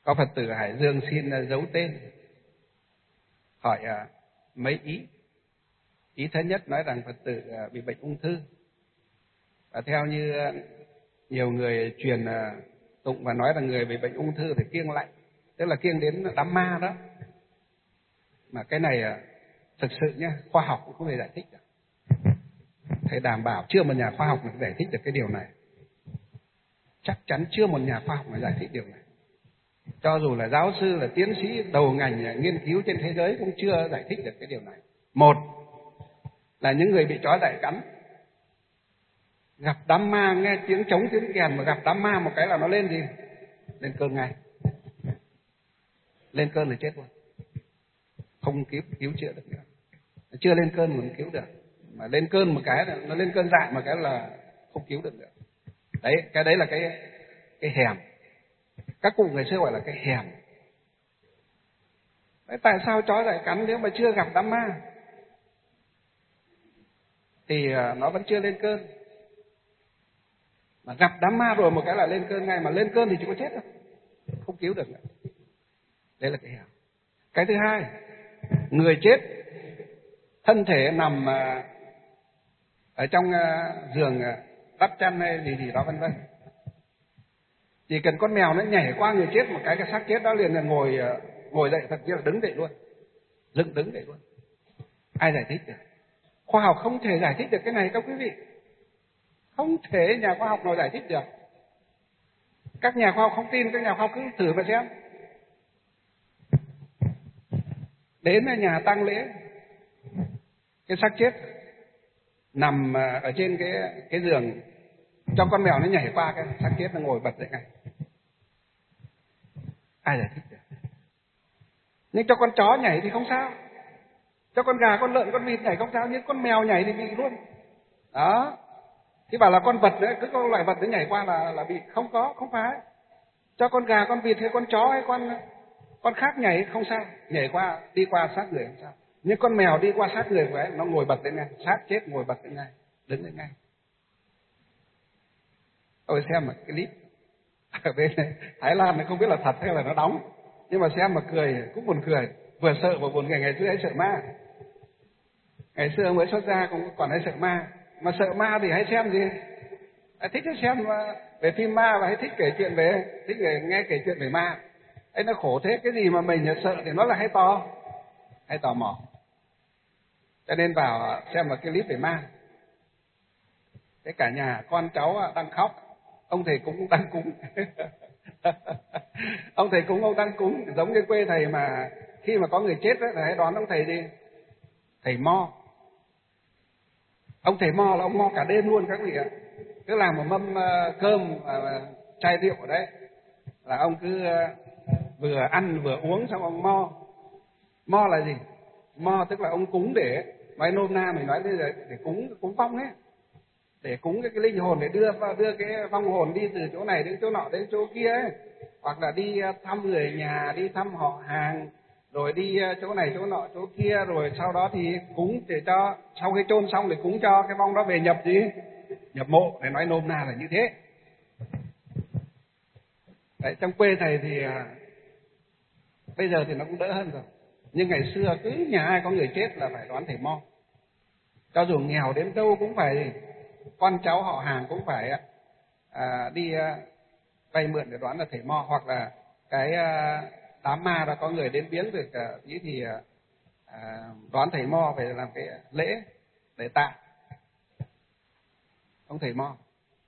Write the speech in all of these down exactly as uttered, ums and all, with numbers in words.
Có Phật tử Hải Dương xin giấu tên, hỏi mấy ý. Ý thứ nhất nói rằng Phật tử bị bệnh ung thư, và theo như nhiều người truyền tụng và nói rằng người bị bệnh ung thư phải kiêng lạnh, tức là kiêng đến đám ma đó. Mà cái này thực sự nhé, khoa học cũng không thể giải thích được. Thầy đảm bảo chưa một nhà khoa học nào giải thích được cái điều này. Chắc chắn chưa một nhà khoa học nào giải thích điều này. Cho dù là giáo sư, là tiến sĩ đầu ngành nghiên cứu trên thế giới cũng chưa giải thích được cái điều này. Một là những người bị chó dại cắn, gặp đám ma, nghe tiếng trống tiếng kèn mà gặp đám ma một cái là nó lên gì? Lên cơn ngay. Lên cơn là chết luôn. Không cứu, cứu chữa được nữa. Chưa lên cơn mà cứu được. Mà lên cơn một cái là nó lên cơn dại một cái là không cứu được nữa. Đấy, cái đấy là cái cái hèm. Các cụ ngày xưa gọi là cái hèm. Đấy, tại sao chó dại cắn nếu mà chưa gặp đám ma thì nó vẫn chưa lên cơn. Mà gặp đám ma rồi một cái là lên cơn ngay, mà lên cơn thì chỉ có chết thôi, không cứu được nữa. Đấy là cái hèm. Cái thứ hai, người chết thân thể nằm ở trong giường đắp chăn hay gì gì đó vân vân, chỉ cần con mèo nó nhảy qua người chết một cái, cái xác chết đó liền là ngồi ngồi dậy, thậm chí là đứng dậy luôn, dựng đứng dậy luôn. Ai giải thích được? Khoa học không thể giải thích được cái này các quý vị, không thể nhà khoa học nào giải thích được. Các nhà khoa học không tin, các nhà khoa học cứ thử mà xem. Đến nhà tang lễ, cái xác chết nằm ở trên cái cái giường, cho con mèo nó nhảy qua cái xác chết, nó ngồi bật dậy ngay. Ai giải thích được? Nhưng cho con chó nhảy thì không sao, cho con gà, con lợn, con vịt nhảy không sao, nhưng con mèo nhảy thì bị luôn. Đó. Thì bảo là con vật nữa, cứ có loại vật nó nhảy qua là là bị, không có, không phải. Cho con gà, con vịt hay con chó hay con con khác nhảy không sao, nhảy qua đi qua xác người không sao. Nhưng con mèo đi qua xác người của ấy, nó ngồi bật lên ngay, xác chết ngồi bật lên ngay, đứng lên ngay. Tôi xem một cái clip ở bên này, Thái Lan này, không biết là thật hay là nó đóng, nhưng mà xem mà cười cũng buồn cười, vừa sợ và buồn cười. Ngày xưa ấy sợ ma, ngày xưa mới xuất ra cũng còn hay sợ ma, mà sợ ma thì hay xem gì? À, thích xem về phim ma và hay thích kể chuyện về, thích về, nghe kể chuyện về ma. Ấy nó khổ thế, cái gì mà mình sợ thì nó là hay to, hay tò mò. Cho nên vào xem một cái clip về ma. Thế cả nhà con cháu đang khóc, ông thầy cúng đang cúng. Ông thầy cúng ông đang cúng, giống như quê thầy mà khi mà có người chết ấy, là hãy đón ông thầy đi, thầy mo. Ông thầy mo là ông mo cả đêm luôn các vị ạ. Cứ làm một mâm cơm, chai rượu ở đấy, là ông cứ vừa ăn vừa uống, xong ông mo. Mo là gì? Mo tức là ông cúng để, nói nôm na mình nói là để cúng cúng vong ấy, để cúng cái, cái linh hồn, để đưa đưa cái vong hồn đi từ chỗ này đến chỗ nọ đến chỗ kia ấy, hoặc là đi thăm người nhà, đi thăm họ hàng, rồi đi chỗ này chỗ nọ chỗ kia, rồi sau đó thì cúng để cho sau khi chôn xong để cúng cho cái vong đó về nhập gì, nhập mộ, để nói nôm na là như thế. Đấy, trong quê thầy thì bây giờ thì nó cũng đỡ hơn rồi, nhưng ngày xưa cứ nhà ai có người chết là phải đón thầy mo, cho dù nghèo đến đâu cũng phải, con cháu họ hàng cũng phải à, đi à, vay mượn để đón là thầy mo, hoặc là cái à, đám ma đó có người đến viếng được à, ý thì à, đón thầy mo về làm cái lễ để tạ ông thầy mo.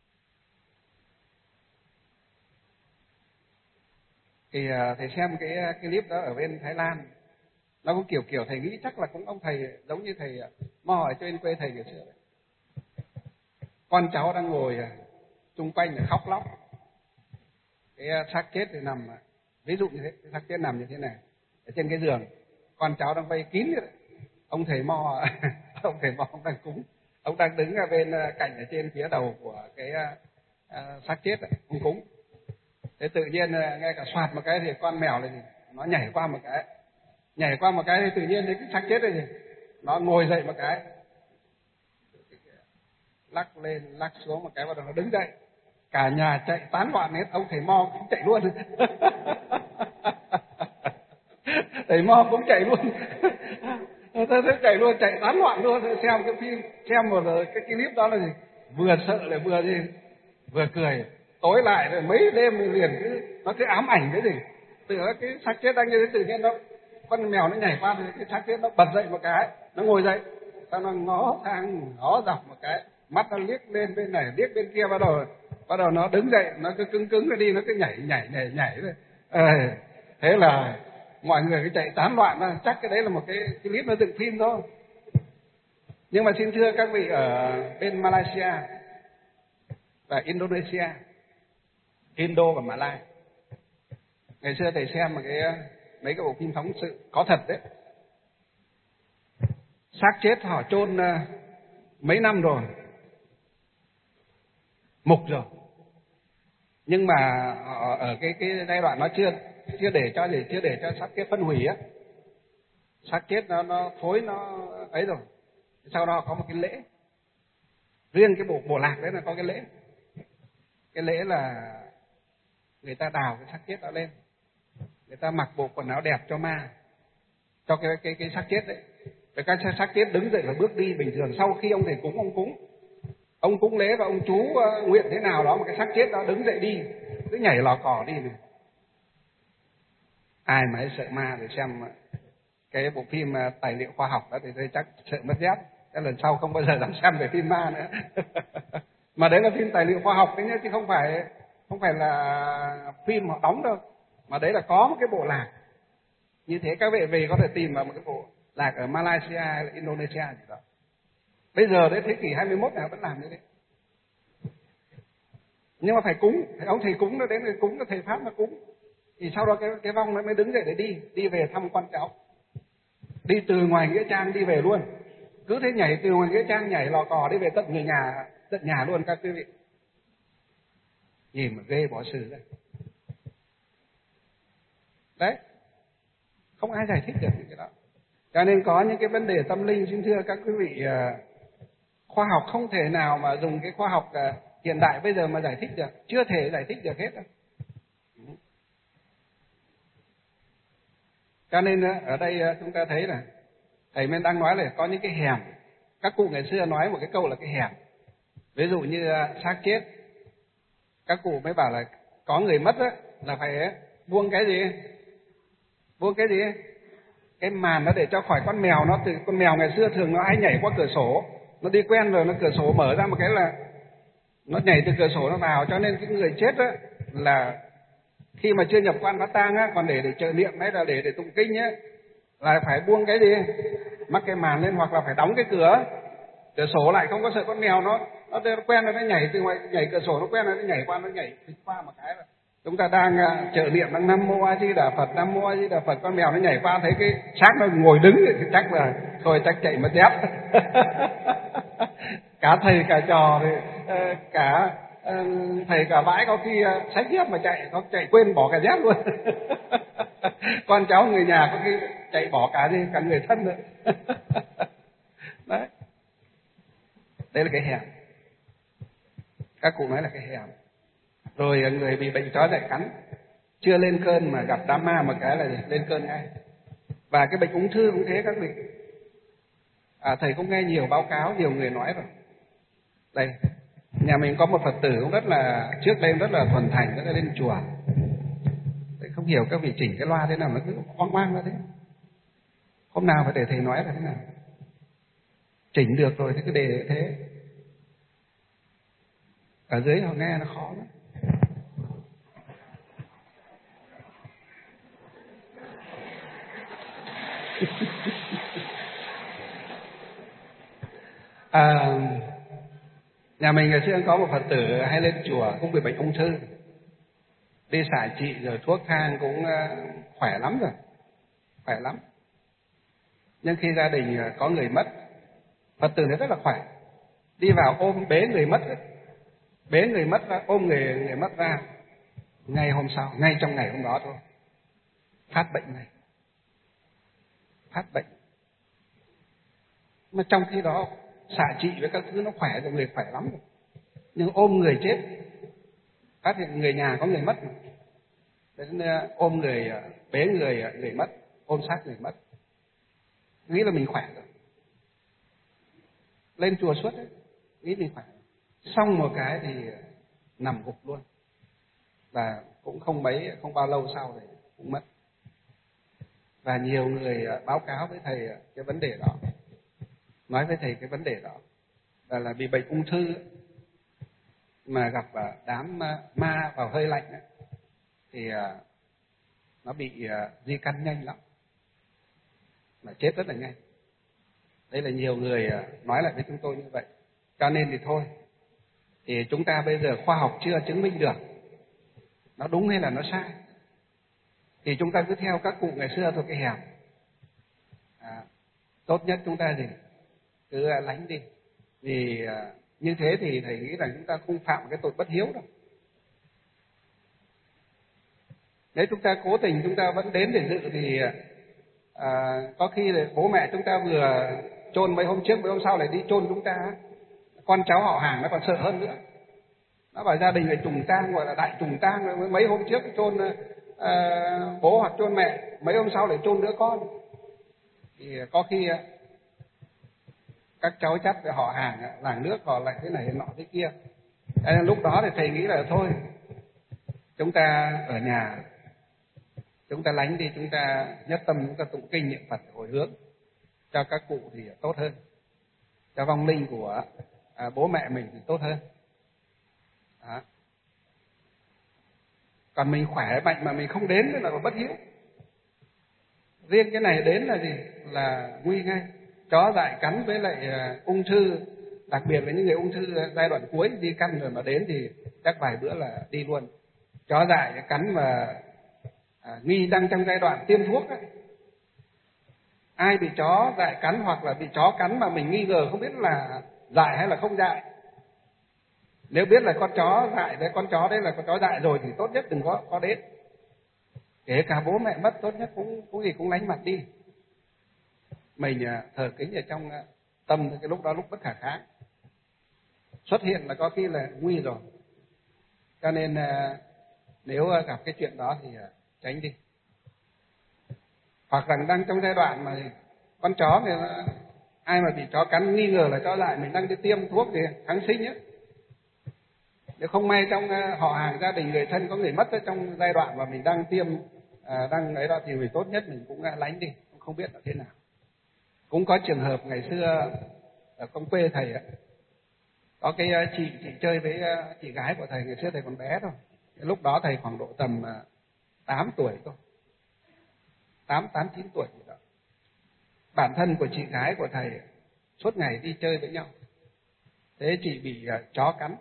Thì à, thầy xem cái cái clip đó ở bên Thái Lan, nó cũng kiểu kiểu thầy nghĩ chắc là cũng ông thầy giống như thầy mo ở trên quê thầy ngày xưa đấy. Con cháu đang ngồi chung quanh để khóc lóc, cái xác chết thì nằm, ví dụ như thế, cái xác chết nằm như thế này ở trên cái giường, con cháu đang vây kín vậy. Ông thầy mo ông thầy mo ông đang cúng, ông đang đứng ở bên cạnh ở trên phía đầu của cái uh, xác chết ấy, ông cúng. Thế tự nhiên nghe cả soạt một cái thì con mèo là gì, nó nhảy qua một cái, nhảy qua một cái thì tự nhiên thấy cái xác chết là gì, nó ngồi dậy một cái, lắc lên lắc xuống một cái, bắt đầu nó đứng dậy, cả nhà chạy tán loạn hết, ông thầy mo cũng chạy luôn. Thầy Mo cũng chạy luôn. Tôi chạy luôn, chạy tán loạn luôn. Xem cái phim, xem một cái clip đó là gì, vừa sợ lại vừa gì, vừa cười. Tối lại rồi mấy đêm liền cứ nó cứ ám ảnh cái gì, từ cái xác chết đang như thế, tự nhiên nó con mèo nó nhảy qua thì cái xác chết nó bật dậy một cái, nó ngồi dậy, sau nó ngó sang ngó dọc một cái, mắt nó liếc lên bên này liếc bên kia, bắt đầu bắt đầu nó đứng dậy, nó cứ cứng cứng nó đi, nó cứ nhảy nhảy nhảy nhảy rồi. À, thế là mọi người cứ chạy tán loạn ra. Chắc cái đấy là một cái, cái clip nó dựng phim thôi. Nhưng mà xin thưa các vị, ở bên Malaysia và Indonesia, Indo và Malai, ngày xưa thầy xem một cái mấy cái bộ phim phóng sự có thật đấy, xác chết họ chôn mấy năm rồi, mục rồi, nhưng mà họ ở cái cái giai đoạn nó chưa chưa để cho gì chưa để cho xác chết phân hủy á, xác chết nó nó thối nó ấy rồi, sau đó có một cái lễ riêng, cái bộ bộ lạc đấy là có cái lễ cái lễ là người ta đào cái xác chết đó lên, người ta mặc bộ quần áo đẹp cho ma, cho cái cái cái xác chết đấy, rồi các xác chết đứng dậy và bước đi bình thường. Sau khi ông thầy cúng ông cúng ông cúng lễ và ông chú uh, nguyện thế nào đó, mà cái xác chết đó đứng dậy đi, cứ nhảy lò cò đi này. Ai mà sợ ma thì xem cái bộ phim uh, tài liệu khoa học đó thì tôi chắc sợ mất dép, cái lần sau không bao giờ dám xem về phim ma nữa. Mà đấy là phim tài liệu khoa học đấy nhá, chứ không phải không phải là phim họ đóng đâu, mà đấy là có một cái bộ lạc như thế. Các vị về có thể tìm vào một cái bộ lạc ở Malaysia hay là Indonesia gì đó. Bây giờ đấy thế kỷ hai mươi mốt này vẫn làm như thế. Nhưng mà phải cúng, ông thầy cúng nó đến, người cúng nó thầy pháp nó cúng, thì sau đó cái cái vong nó mới đứng dậy để đi đi về thăm con cháu, đi từ ngoài nghĩa trang đi về luôn, cứ thế nhảy từ ngoài nghĩa trang nhảy lò cò đi về tận người nhà, tận nhà luôn các quý vị. Nhìn mà ghê bỏ xử đấy. Đấy, không ai giải thích được những cái đó. Cho nên có những cái vấn đề tâm linh, xin thưa các quý vị, khoa học không thể nào mà dùng cái khoa học hiện đại bây giờ mà giải thích được, chưa thể giải thích được hết đâu. Cho nên ở đây chúng ta thấy là thầy mới đang nói là có những cái hèm. Các cụ ngày xưa nói một cái câu là cái hèm. Ví dụ như xác chết, các cụ mới bảo là có người mất á, là phải buông cái gì? Buông cái gì? Cái màn nó để cho khỏi con mèo nó từ con mèo ngày xưa thường nó hay nhảy qua cửa sổ, nó đi quen rồi, nó cửa sổ mở ra một cái là nó nhảy từ cửa sổ nó vào. Cho nên cái người chết á là khi mà chưa nhập quan phát tang á, còn để để trợ niệm hay là để để tụng kinh á, là phải buông cái gì? Mắc cái màn lên, hoặc là phải đóng cái cửa cửa sổ lại, không có sợ con mèo nó nó, nó quen rồi nó nhảy từ ngoài, nhảy cửa sổ nó quen rồi nó nhảy qua, nó nhảy qua một cái là chúng ta đang uh, trợ niệm đang Nam Mô A Di Đà Phật, Nam Mô A Di Đà Phật, con mèo nó nhảy qua thấy cái xác nó ngồi đứng thì chắc là thôi chắc chạy mất dép. Cả thầy cả trò thì uh, cả uh, thầy cả bãi có khi uh, xách dép mà chạy, có chạy quên bỏ cả dép luôn. Con cháu người nhà có khi chạy bỏ cả gì cả người thân nữa. Đấy, đây là cái hẻm, các cụ nói là cái hẻm. Rồi người bị bệnh chó dại cắn, chưa lên cơn mà gặp đám ma một cái là gì? Lên cơn ngay. Và cái bệnh ung thư cũng thế các vị. À, thầy cũng nghe nhiều báo cáo, nhiều người nói rồi. Đây, nhà mình có một Phật tử cũng rất là, trước đây rất là thuần thành, rất là lên chùa. Thầy không hiểu các vị chỉnh cái loa thế nào nó cứ oang oang ra thế. Hôm nào phải để thầy nói là thế nào. Chỉnh được rồi thì cứ để thế. Ở dưới họ nghe nó khó lắm. À, nhà mình ngày xưa có một Phật tử hay lên chùa cũng bị bệnh ung thư, đi xạ trị rồi thuốc thang cũng khỏe lắm rồi, khỏe lắm. Nhưng khi gia đình có người mất, Phật tử này rất là khỏe, đi vào ôm bế người mất, bế người mất ra, ôm người người mất ra, ngay hôm sau, ngay trong ngày hôm đó thôi, phát bệnh này, phát bệnh. Mà trong khi đó xạ trị với các thứ nó khỏe rồi, người khỏe lắm rồi, nhưng ôm người chết, phát hiện người nhà có người mất mà. Nên ôm người, bế người người mất, ôm xác người mất, nghĩ là mình khỏe rồi, lên chùa suốt ấy, nghĩ mình khỏe rồi. Xong một cái thì nằm gục luôn, và cũng không mấy không bao lâu sau thì cũng mất. Và nhiều người báo cáo với thầy cái vấn đề đó, nói với thầy cái vấn đề đó là, là bị bệnh ung thư mà gặp đám ma vào hơi lạnh ấy, thì nó bị di căn nhanh lắm, mà chết rất là nhanh. Đây là nhiều người nói lại với chúng tôi như vậy. Cho nên thì thôi, thì chúng ta bây giờ khoa học chưa chứng minh được nó đúng hay là nó sai, thì chúng ta cứ theo các cụ ngày xưa thôi cái hẻm. À, tốt nhất chúng ta gì cứ lánh đi, vì à, như thế thì thầy nghĩ rằng chúng ta không phạm cái tội bất hiếu đâu. Nếu chúng ta cố tình chúng ta vẫn đến để dự thì à, có khi là bố mẹ chúng ta vừa chôn mấy hôm trước, mấy hôm sau lại đi chôn chúng ta, con cháu họ hàng nó còn sợ hơn nữa. Nó bảo gia đình là trùng tang, gọi là đại trùng tang, mấy hôm trước chôn à, bố hoặc chôn mẹ, mấy hôm sau lại chôn đứa con, thì có khi các cháu chắc họ hàng làng nước họ lại thế này thế nọ thế kia. Nên lúc đó thì thầy nghĩ là thôi, chúng ta ở nhà chúng ta lánh đi, chúng ta nhất tâm chúng ta tụng kinh niệm Phật hồi hướng cho các cụ thì tốt hơn, cho vong linh của à, bố mẹ mình thì tốt hơn. Đó. Còn mình khỏe mạnh mà mình không đến là bất hiếu. Riêng cái này đến là gì? Là nguy ngay. Chó dại cắn với lại uh, ung thư, đặc biệt là những người ung thư giai đoạn cuối di căn rồi mà đến thì chắc vài bữa là đi luôn. Chó dại cắn mà à, nghi đang trong giai đoạn tiêm thuốc ấy. Ai bị chó dại cắn hoặc là bị chó cắn mà mình nghi ngờ không biết là dại hay là không dại, nếu biết là con chó dại đấy, con chó đấy là con chó dại rồi thì tốt nhất đừng có có đến. Kể cả bố mẹ mất tốt nhất cũng cũng gì cũng lánh mặt đi. Mình thờ kính ở trong tâm cái lúc đó lúc bất khả kháng, xuất hiện là có khi là nguy rồi. Cho nên nếu gặp cái chuyện đó thì tránh đi. Hoặc rằng đang trong giai đoạn mà con chó thì ai mà bị chó cắn nghi ngờ là chó dại, mình đang đi tiêm thuốc thì kháng sinh ấy. Nếu không may trong họ hàng gia đình người thân có người mất trong giai đoạn mà mình đang tiêm à, đang ấy đó thì mình tốt nhất mình cũng lánh đi, không biết là thế nào. Cũng có trường hợp ngày xưa ở công quê thầy ấy, có cái chị chị chơi với chị gái của thầy, ngày xưa thầy còn bé thôi. Lúc đó thầy khoảng độ tầm tám tuổi thôi, tám tám chín tuổi gì đó. Bản thân của chị gái của thầy suốt ngày đi chơi với nhau, thế chị bị chó cắn.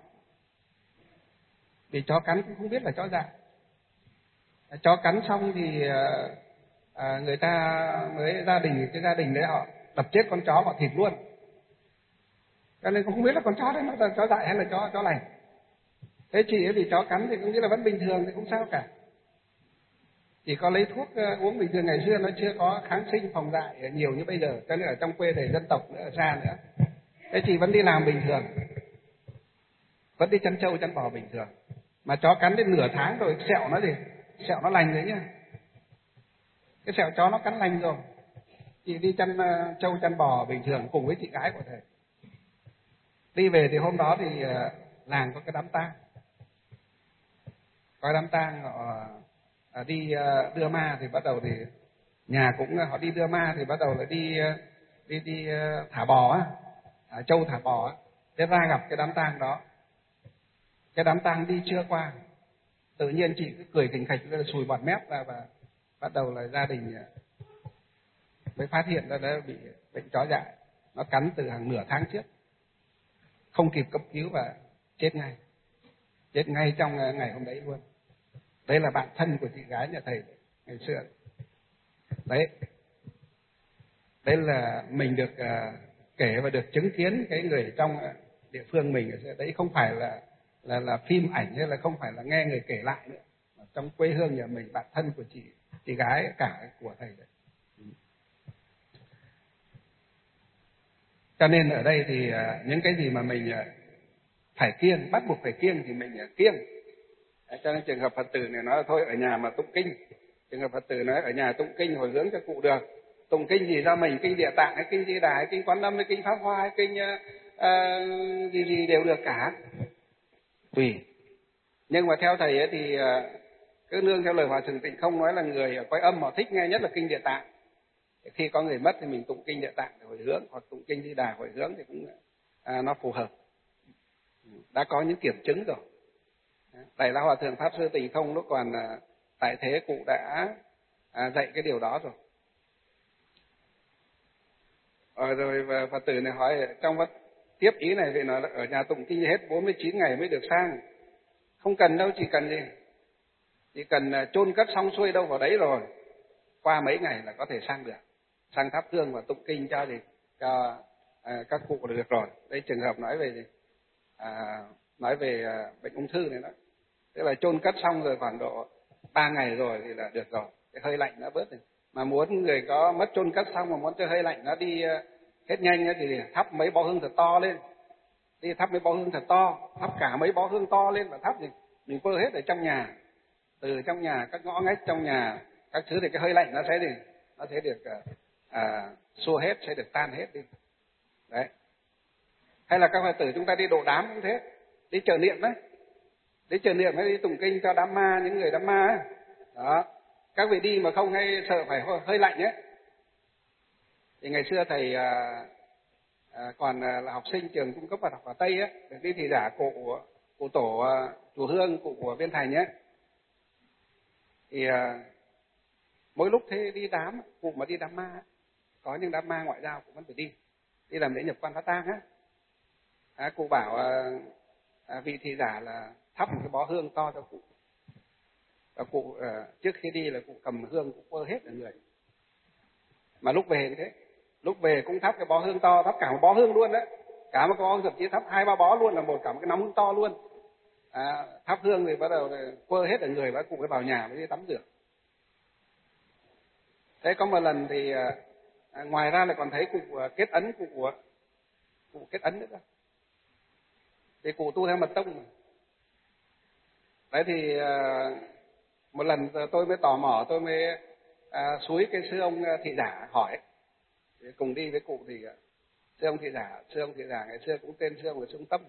Bị chó cắn cũng không biết là chó dại. Chó cắn xong thì à, người ta mới gia đình cái gia đình đấy họ đập chết con chó, họ thịt luôn. Cho nên cũng không biết là con chó đấy nó là chó dại hay là chó chó lành. Thế chị ấy bị chó cắn thì cũng nghĩ là vẫn bình thường thì không sao cả. Chỉ có lấy thuốc uống bình thường, ngày xưa nó chưa có kháng sinh phòng dại nhiều như bây giờ, cho nên ở trong quê thầy dân tộc nữa, ở xa nữa. Thế chị vẫn đi làm bình thường, vẫn đi chăn trâu chăn bò bình thường. Mà chó cắn đến nửa tháng rồi sẹo nó gì? Sẹo nó lành đấy nhá. Cái sẹo chó nó cắn lành rồi. Chị đi chăn trâu chăn bò bình thường cùng với chị gái của thầy. Đi về thì hôm đó thì làng có cái đám tang. Có đám tang họ đi đưa ma thì bắt đầu thì nhà cũng họ đi đưa ma thì bắt đầu là đi đi đi thả bò á, thả trâu thả bò á. Thế ra gặp cái đám tang đó. Cái đám tang đi chưa qua, tự nhiên chị cứ cười khỉnh khạch, sùi bọt mép ra và bắt đầu là gia đình mới phát hiện ra đã bị bệnh chó dại. Nó cắn từ hàng nửa tháng trước, không kịp cấp cứu và chết ngay, chết ngay trong ngày hôm đấy luôn. Đấy là bạn thân của chị gái nhà thầy ngày xưa. Đấy, đấy là mình được uh, kể và được chứng kiến cái người trong uh, địa phương mình. Đấy không phải là là là phim ảnh hay là không phải là nghe người kể lại nữa, mà trong quê hương nhà mình, bạn thân của chị chị gái cả của thầy đấy. Cho nên ở đây thì uh, những cái gì mà mình uh, phải kiêng, bắt buộc phải kiêng thì mình uh, kiêng. Cho nên trường hợp Phật tử này nói là thôi ở nhà mà tụng kinh Trường hợp Phật tử nói ở nhà tụng kinh hồi hướng cho cụ được, tụng kinh gì ra mình, kinh Địa Tạng hay kinh Di Đà hay kinh Quán Âm hay kinh Pháp Hoa hay kinh uh, gì gì đều được cả, tùy. Nhưng mà theo thầy ấy thì uh, cứ nương theo lời Hòa Thượng Tịnh Không nói là người ở cõi âm họ thích nghe nhất là kinh Địa Tạng. Khi có người mất thì mình tụng kinh Địa Tạng để hồi hướng, hoặc tụng kinh Di Đà hồi hướng thì cũng uh, nó phù hợp, đã có những kiểm chứng rồi. Đại lão Hòa Thượng Pháp Sư Tịnh Không lúc còn uh, tại thế cụ đã uh, dạy cái điều đó rồi. Ờ, rồi và Phật tử này hỏi trong vật tiếp ý này thì nói là ở nhà tụng kinh hết bốn mươi chín ngày mới được sang. Không cần đâu, chỉ cần gì? Chỉ cần chôn cất xong xuôi đâu vào đấy rồi. Qua mấy ngày là có thể sang được. Sang thắp hương và tụng kinh cho gì? Cho à, các cụ được rồi. Đây trường hợp nói về gì? À, nói về à, bệnh ung thư này đó. Tức là chôn cất xong rồi khoảng độ ba ngày rồi thì là được rồi. Cái hơi lạnh nó bớt rồi. Mà muốn người có mất chôn cất xong mà muốn cho hơi lạnh nó đi hết nhanh thì thắp mấy bó hương thật to lên. Đi thắp mấy bó hương thật to, thắp cả mấy bó hương to lên và thắp thì mình vơ hết ở trong nhà. Từ trong nhà, các ngõ ngách trong nhà, các thứ thì cái hơi lạnh nó sẽ đi, nó sẽ được à, xua hết, sẽ được tan hết đi. Đấy. Hay là các Phật tử chúng ta đi độ đám cũng thế, đi chợ niệm đấy. Đi chợ niệm hay đi tụng kinh cho đám ma, những người đám ma ấy. Đó. Các vị đi mà không hay sợ phải hơi lạnh ấy. Thì ngày xưa thầy à, à, còn là học sinh trường Trung cấp Phật học ở Tây ấy, được đi thị giả cụ cụ tổ à, chùa Hương, cụ của Viên Thành ấy. Thì à, mỗi lúc thế đi đám, cụ mà đi đám ma, có những đám ma ngoại giao cũng vẫn phải đi, đi làm lễ nhập quan phát tang á. À, cụ bảo à, à, vị thị giả là thắp một cái bó hương to cho cụ. Và cụ à, trước khi đi là cụ cầm hương cũng vơ hết ở người. Mà lúc về như thế, lúc về cũng thắp cái bó hương to, thắp cả một bó hương luôn đấy, cả một cái bó hương, thậm chí thắp hai ba bó luôn, là một cả một cái nắm hương to luôn. À, thắp hương thì bắt đầu quơ hết ở người và cụ mới vào nhà mới đi tắm rửa. Thế có một lần thì à, ngoài ra lại còn thấy cụ kết ấn, cụ của cụ kết ấn nữa đó. Thì cụ tu theo mật tông mà. Đấy thì à, một lần tôi mới tò mò, tôi mới à, xúi cái sư ông thị giả hỏi. Thì cùng đi với cụ thì sư ông thị giả, sư ông thị giả ngày xưa cũng tên sư ông là sư ông Tâm.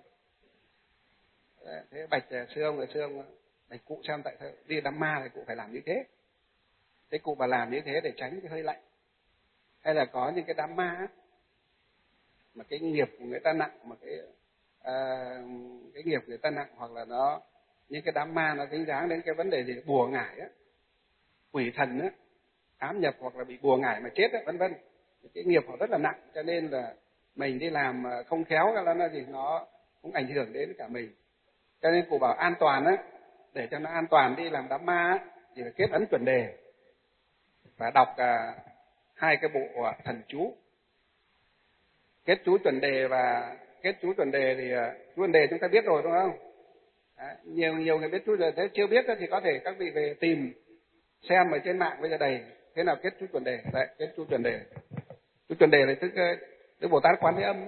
Thế bạch sư ông là sư ông bạch cụ xem tại sao đi đám ma thì cụ phải làm như thế. Thế cụ bà làm như thế để tránh cái hơi lạnh. Hay là có những cái đám ma mà cái nghiệp của người ta nặng, mà cái à, cái nghiệp của người ta nặng, hoặc là nó những cái đám ma nó dính dáng đến cái vấn đề gì bùa ngải á, quỷ thần á, ám nhập hoặc là bị bùa ngải mà chết á, vân vân. Cái nghiệp họ rất là nặng, cho nên là mình đi làm không khéo là nó gì nó cũng ảnh hưởng đến cả mình. Cho nên cụ bảo an toàn á, để cho nó an toàn đi làm đám ma á, thì phải kết ấn chuẩn đề và đọc à, hai cái bộ thần chú. Kết chú chuẩn đề và kết chú chuẩn đề thì chú chuẩn đề chúng ta biết rồi đúng không? Đấy, nhiều nhiều người biết chú chuẩn đề, chưa biết thì có thể các vị về tìm xem ở trên mạng bây giờ đầy thế nào kết chú chuẩn đề. Đấy, kết chú chuẩn đề. Chú chuẩn đề là tức Đức Bồ Tát Quán Thế Âm.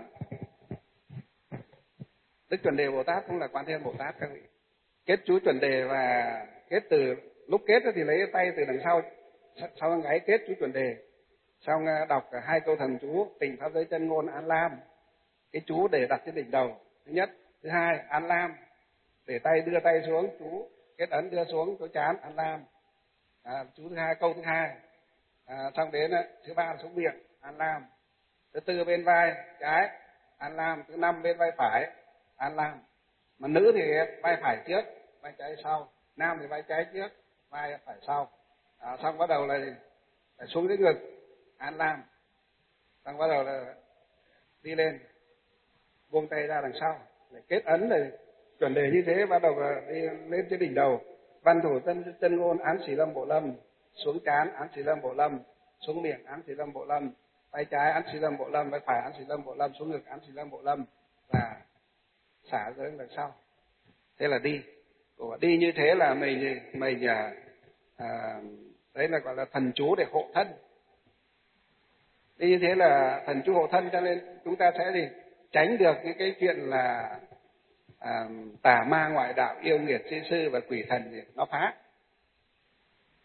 Đức chuẩn đề Bồ Tát cũng là Quán Thế Âm Bồ Tát các vị. Kết chú chuẩn đề và kết từ lúc kết thì lấy tay từ đằng sau sau gáy kết chú chuẩn đề. Xong đọc hai câu thần chú Tịnh Pháp Giới Chân Ngôn An Lam. Cái chú để đặt trên đỉnh đầu thứ nhất. Thứ hai An Lam, để tay đưa tay xuống chú kết ấn đưa xuống chỗ trán An Lam. À, chú thứ hai câu thứ hai. À, xong đến thứ ba là xuống miệng An Lam. Thứ tư bên vai trái An Lam. Thứ năm bên vai phải An Lam. Mà nữ thì vai phải trước, vai trái sau. Nam thì vai trái trước, vai phải sau. À, xong bắt đầu là, là xuống dưới ngực An Lam. Xong bắt đầu là đi lên, buông tay ra đằng sau, để kết ấn rồi chuẩn đề như thế. Bắt đầu là đi lên trên đỉnh đầu văn thủ chân chân ngôn Án Xỉ Lâm Bộ Lâm, xuống trán Án Xỉ Lâm Bộ Lâm, xuống miệng Án Xỉ Lâm Bộ Lâm, tay trái Án Xỉ Lâm Bộ Lâm, tay phải Án Xỉ Lâm Bộ Lâm, xuống ngực Án Xỉ Lâm Bộ Lâm và xả dưới đằng sau. Thế là đi. Ủa, đi như thế là mình mình à, à, đấy là gọi là thần chú để hộ thân. Đi như thế là thần chú hộ thân, cho nên chúng ta sẽ gì tránh được những cái chuyện là à, tà ma ngoại đạo, yêu nghiệt, si sư và quỷ thần gì nó phá.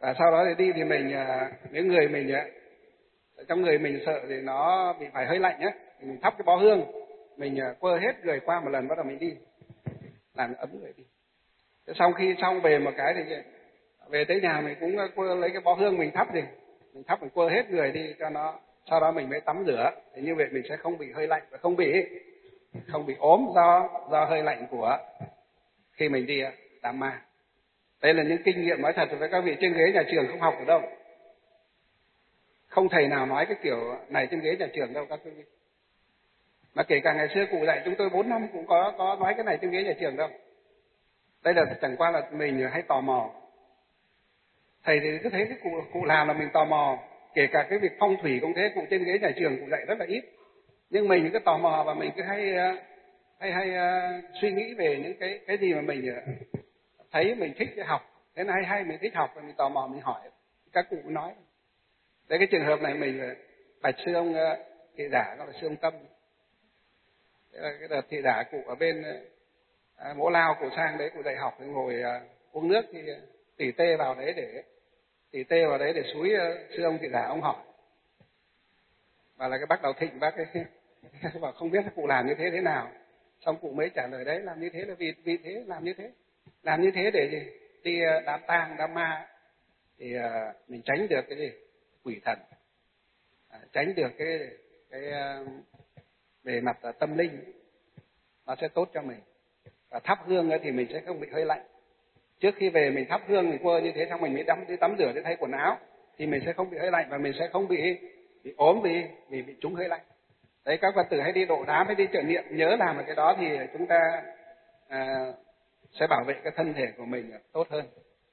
Và sau đó thì đi thì mình nếu người mình trong người mình sợ thì nó bị phải hơi lạnh á, mình thắp cái bó hương, mình quơ hết người qua một lần, bắt đầu mình đi làm ấm người đi. Thế sau khi xong về một cái thì về tới nhà mình cũng quơ lấy cái bó hương mình thắp đi, mình thắp mình quơ hết người đi cho nó, sau đó mình mới tắm rửa. Thì như vậy mình sẽ không bị hơi lạnh và không bị không bị ốm do do hơi lạnh của khi mình đi đám ma. Đây là những kinh nghiệm nói thật với các vị, trên ghế nhà trường không học ở đâu, không thầy nào nói cái kiểu này trên ghế nhà trường đâu các quý vị. Mà kể cả ngày xưa cụ dạy chúng tôi bốn năm cũng có có nói cái này trên ghế nhà trường đâu. Đây là chẳng qua là mình hay tò mò. Thầy thì cứ thấy cái cụ cụ làm là mình tò mò. Kể cả cái việc phong thủy cũng thế, cụ trên ghế nhà trường cụ dạy rất là ít. Nhưng mình cứ tò mò và mình cứ hay hay hay uh, suy nghĩ về những cái cái gì mà mình thấy mình thích cái học, thế này hay hay mình thích học và mình tò mò mình hỏi. Các cụ nói. Đấy, cái trường hợp này mình bạch sư ông uh, thị đả, đó là sư ông Tâm. Thế là cái đợt thị đả cụ ở bên uh, Mỗ Lao, cụ sang đấy cụ dạy học, thì ngồi uh, uống nước thì tỉ tê vào đấy để tỉ tê vào đấy để xúi uh, sư ông thị đả ông hỏi. Và là cái bác Đạo Thịnh, bác ấy bảo không biết cụ làm như thế thế nào. Xong cụ mới trả lời đấy, làm như thế là vì vì thế làm như thế. Làm như thế để gì? Đi đám tang, đám ma thì uh, mình tránh được cái gì? Quỷ thần. À, tránh được cái cái uh, về mặt uh, tâm linh nó sẽ tốt cho mình. Và thắp hương thì mình sẽ không bị hơi lạnh. Trước khi về mình thắp hương mình quơ như thế, xong mình mới đắm đi tắm rửa để thay quần áo thì mình sẽ không bị hơi lạnh và mình sẽ không bị bị ốm vì vì bị trúng hơi lạnh. Đấy, các Phật tử hay đi độ đám hay đi trợ niệm nhớ làm cái đó thì chúng ta à, sẽ bảo vệ cái thân thể của mình tốt hơn.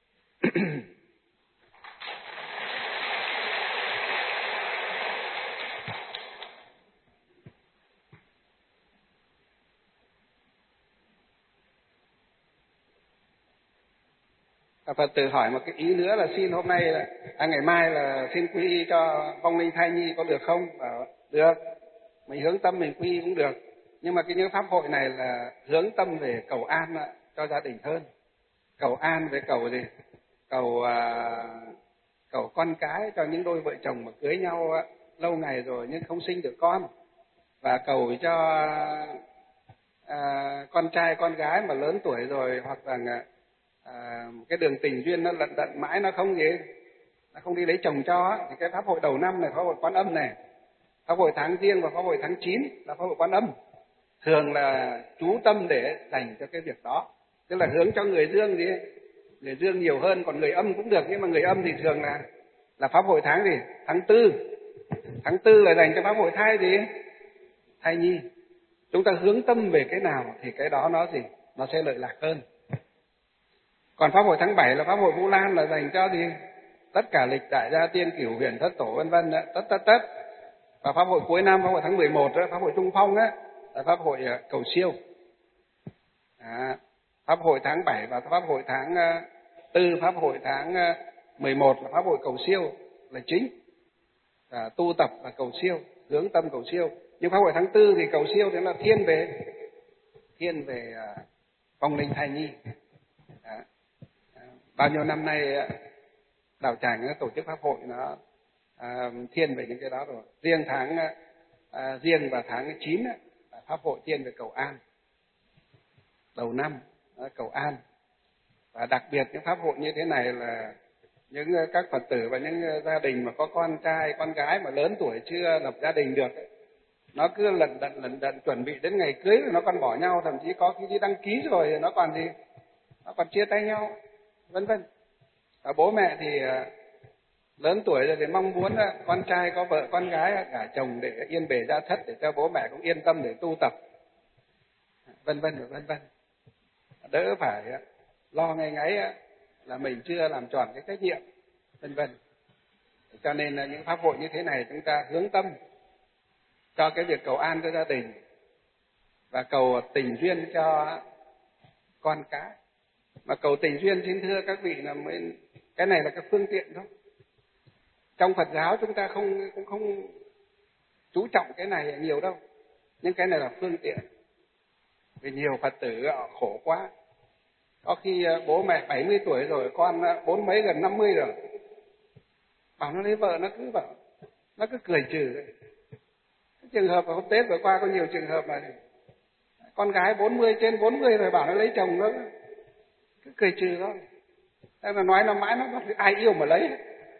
Các Phật tử hỏi một cái ý nữa là xin hôm nay là à, ngày mai là xin quy y cho vong linh thai nhi có được không? Bảo được, mình hướng tâm mình quy y cũng được. Nhưng mà cái những pháp hội này là hướng tâm về cầu an cho gia đình hơn. Cầu an về cầu gì? Cầu à, cầu con cái cho những đôi vợ chồng mà cưới nhau à, lâu ngày rồi nhưng không sinh được con, và cầu cho à, con trai con gái mà lớn tuổi rồi hoặc là à, cái đường tình duyên nó lận đận mãi nó không gì, nó không đi lấy chồng cho, thì cái pháp hội đầu năm này, pháp hội Quan Âm này, pháp hội tháng Giêng và pháp hội tháng chín là pháp hội Quan Âm, thường là chú tâm để dành cho cái việc đó, tức là hướng cho người dương gì, người dương nhiều hơn, còn người âm cũng được, nhưng mà người âm thì thường là là pháp hội tháng gì, tháng tư, tháng tư là dành cho pháp hội thai gì, thai nhi. Chúng ta hướng tâm về cái nào thì cái đó nó gì, nó sẽ lợi lạc hơn. Còn pháp hội tháng bảy là pháp hội Vu Lan là dành cho gì, tất cả lịch đại gia tiên cửu huyền thất tổ vân vân tất tất tất. Và pháp hội cuối năm, pháp hội tháng mười một đó, pháp hội Trung Phong á, là pháp hội cầu siêu. À, pháp hội tháng bảy và pháp hội tháng tư, pháp hội tháng mười một là pháp hội cầu siêu là chính. À, tu tập là cầu siêu, hướng tâm cầu siêu. Nhưng pháp hội tháng tư thì cầu siêu thì là thiên về thiên về uh, vong linh thai nhi. À, à, bao nhiêu năm nay Đạo Tràng tổ chức pháp hội nó à, thiên về những cái đó rồi. Riêng tháng à, riêng và tháng chín là pháp hội thiên về cầu an. Đầu năm à, cầu an. Và đặc biệt những pháp hội như thế này là những các Phật tử và những gia đình mà có con trai, con gái mà lớn tuổi chưa lập gia đình được, nó cứ lận đận lận đận chuẩn bị đến ngày cưới rồi nó còn bỏ nhau, thậm chí có khi đi đăng ký rồi nó còn gì, nó còn chia tay nhau, vân vân. Và bố mẹ thì lớn tuổi rồi thì mong muốn con trai có vợ con gái gả chồng để yên bề gia thất, để cho bố mẹ cũng yên tâm để tu tập, vân vân vân vân, đỡ phải lo ngay ngáy là mình chưa làm tròn cái trách nhiệm, vân vân. Cho nên là những pháp hội như thế này chúng ta hướng tâm cho cái việc cầu an cho gia đình và cầu tình duyên cho con cái. Mà cầu tình duyên xin thưa các vị là mới, cái này là cái phương tiện thôi. Trong Phật giáo chúng ta không cũng không chú trọng cái này nhiều đâu, nhưng cái này là phương tiện. Vì nhiều Phật tử khổ quá, có khi bố mẹ bảy mươi tuổi rồi, con bốn mấy gần năm mươi rồi, bảo nó lấy vợ nó cứ bảo nó cứ cười trừ. Cái trường hợp hôm Tết vừa qua có nhiều trường hợp mà con gái bốn mươi trên bốn mươi rồi bảo nó lấy chồng, nó cứ cười trừ thôi. Thế mà nói nó mãi nó nói ai yêu mà lấy.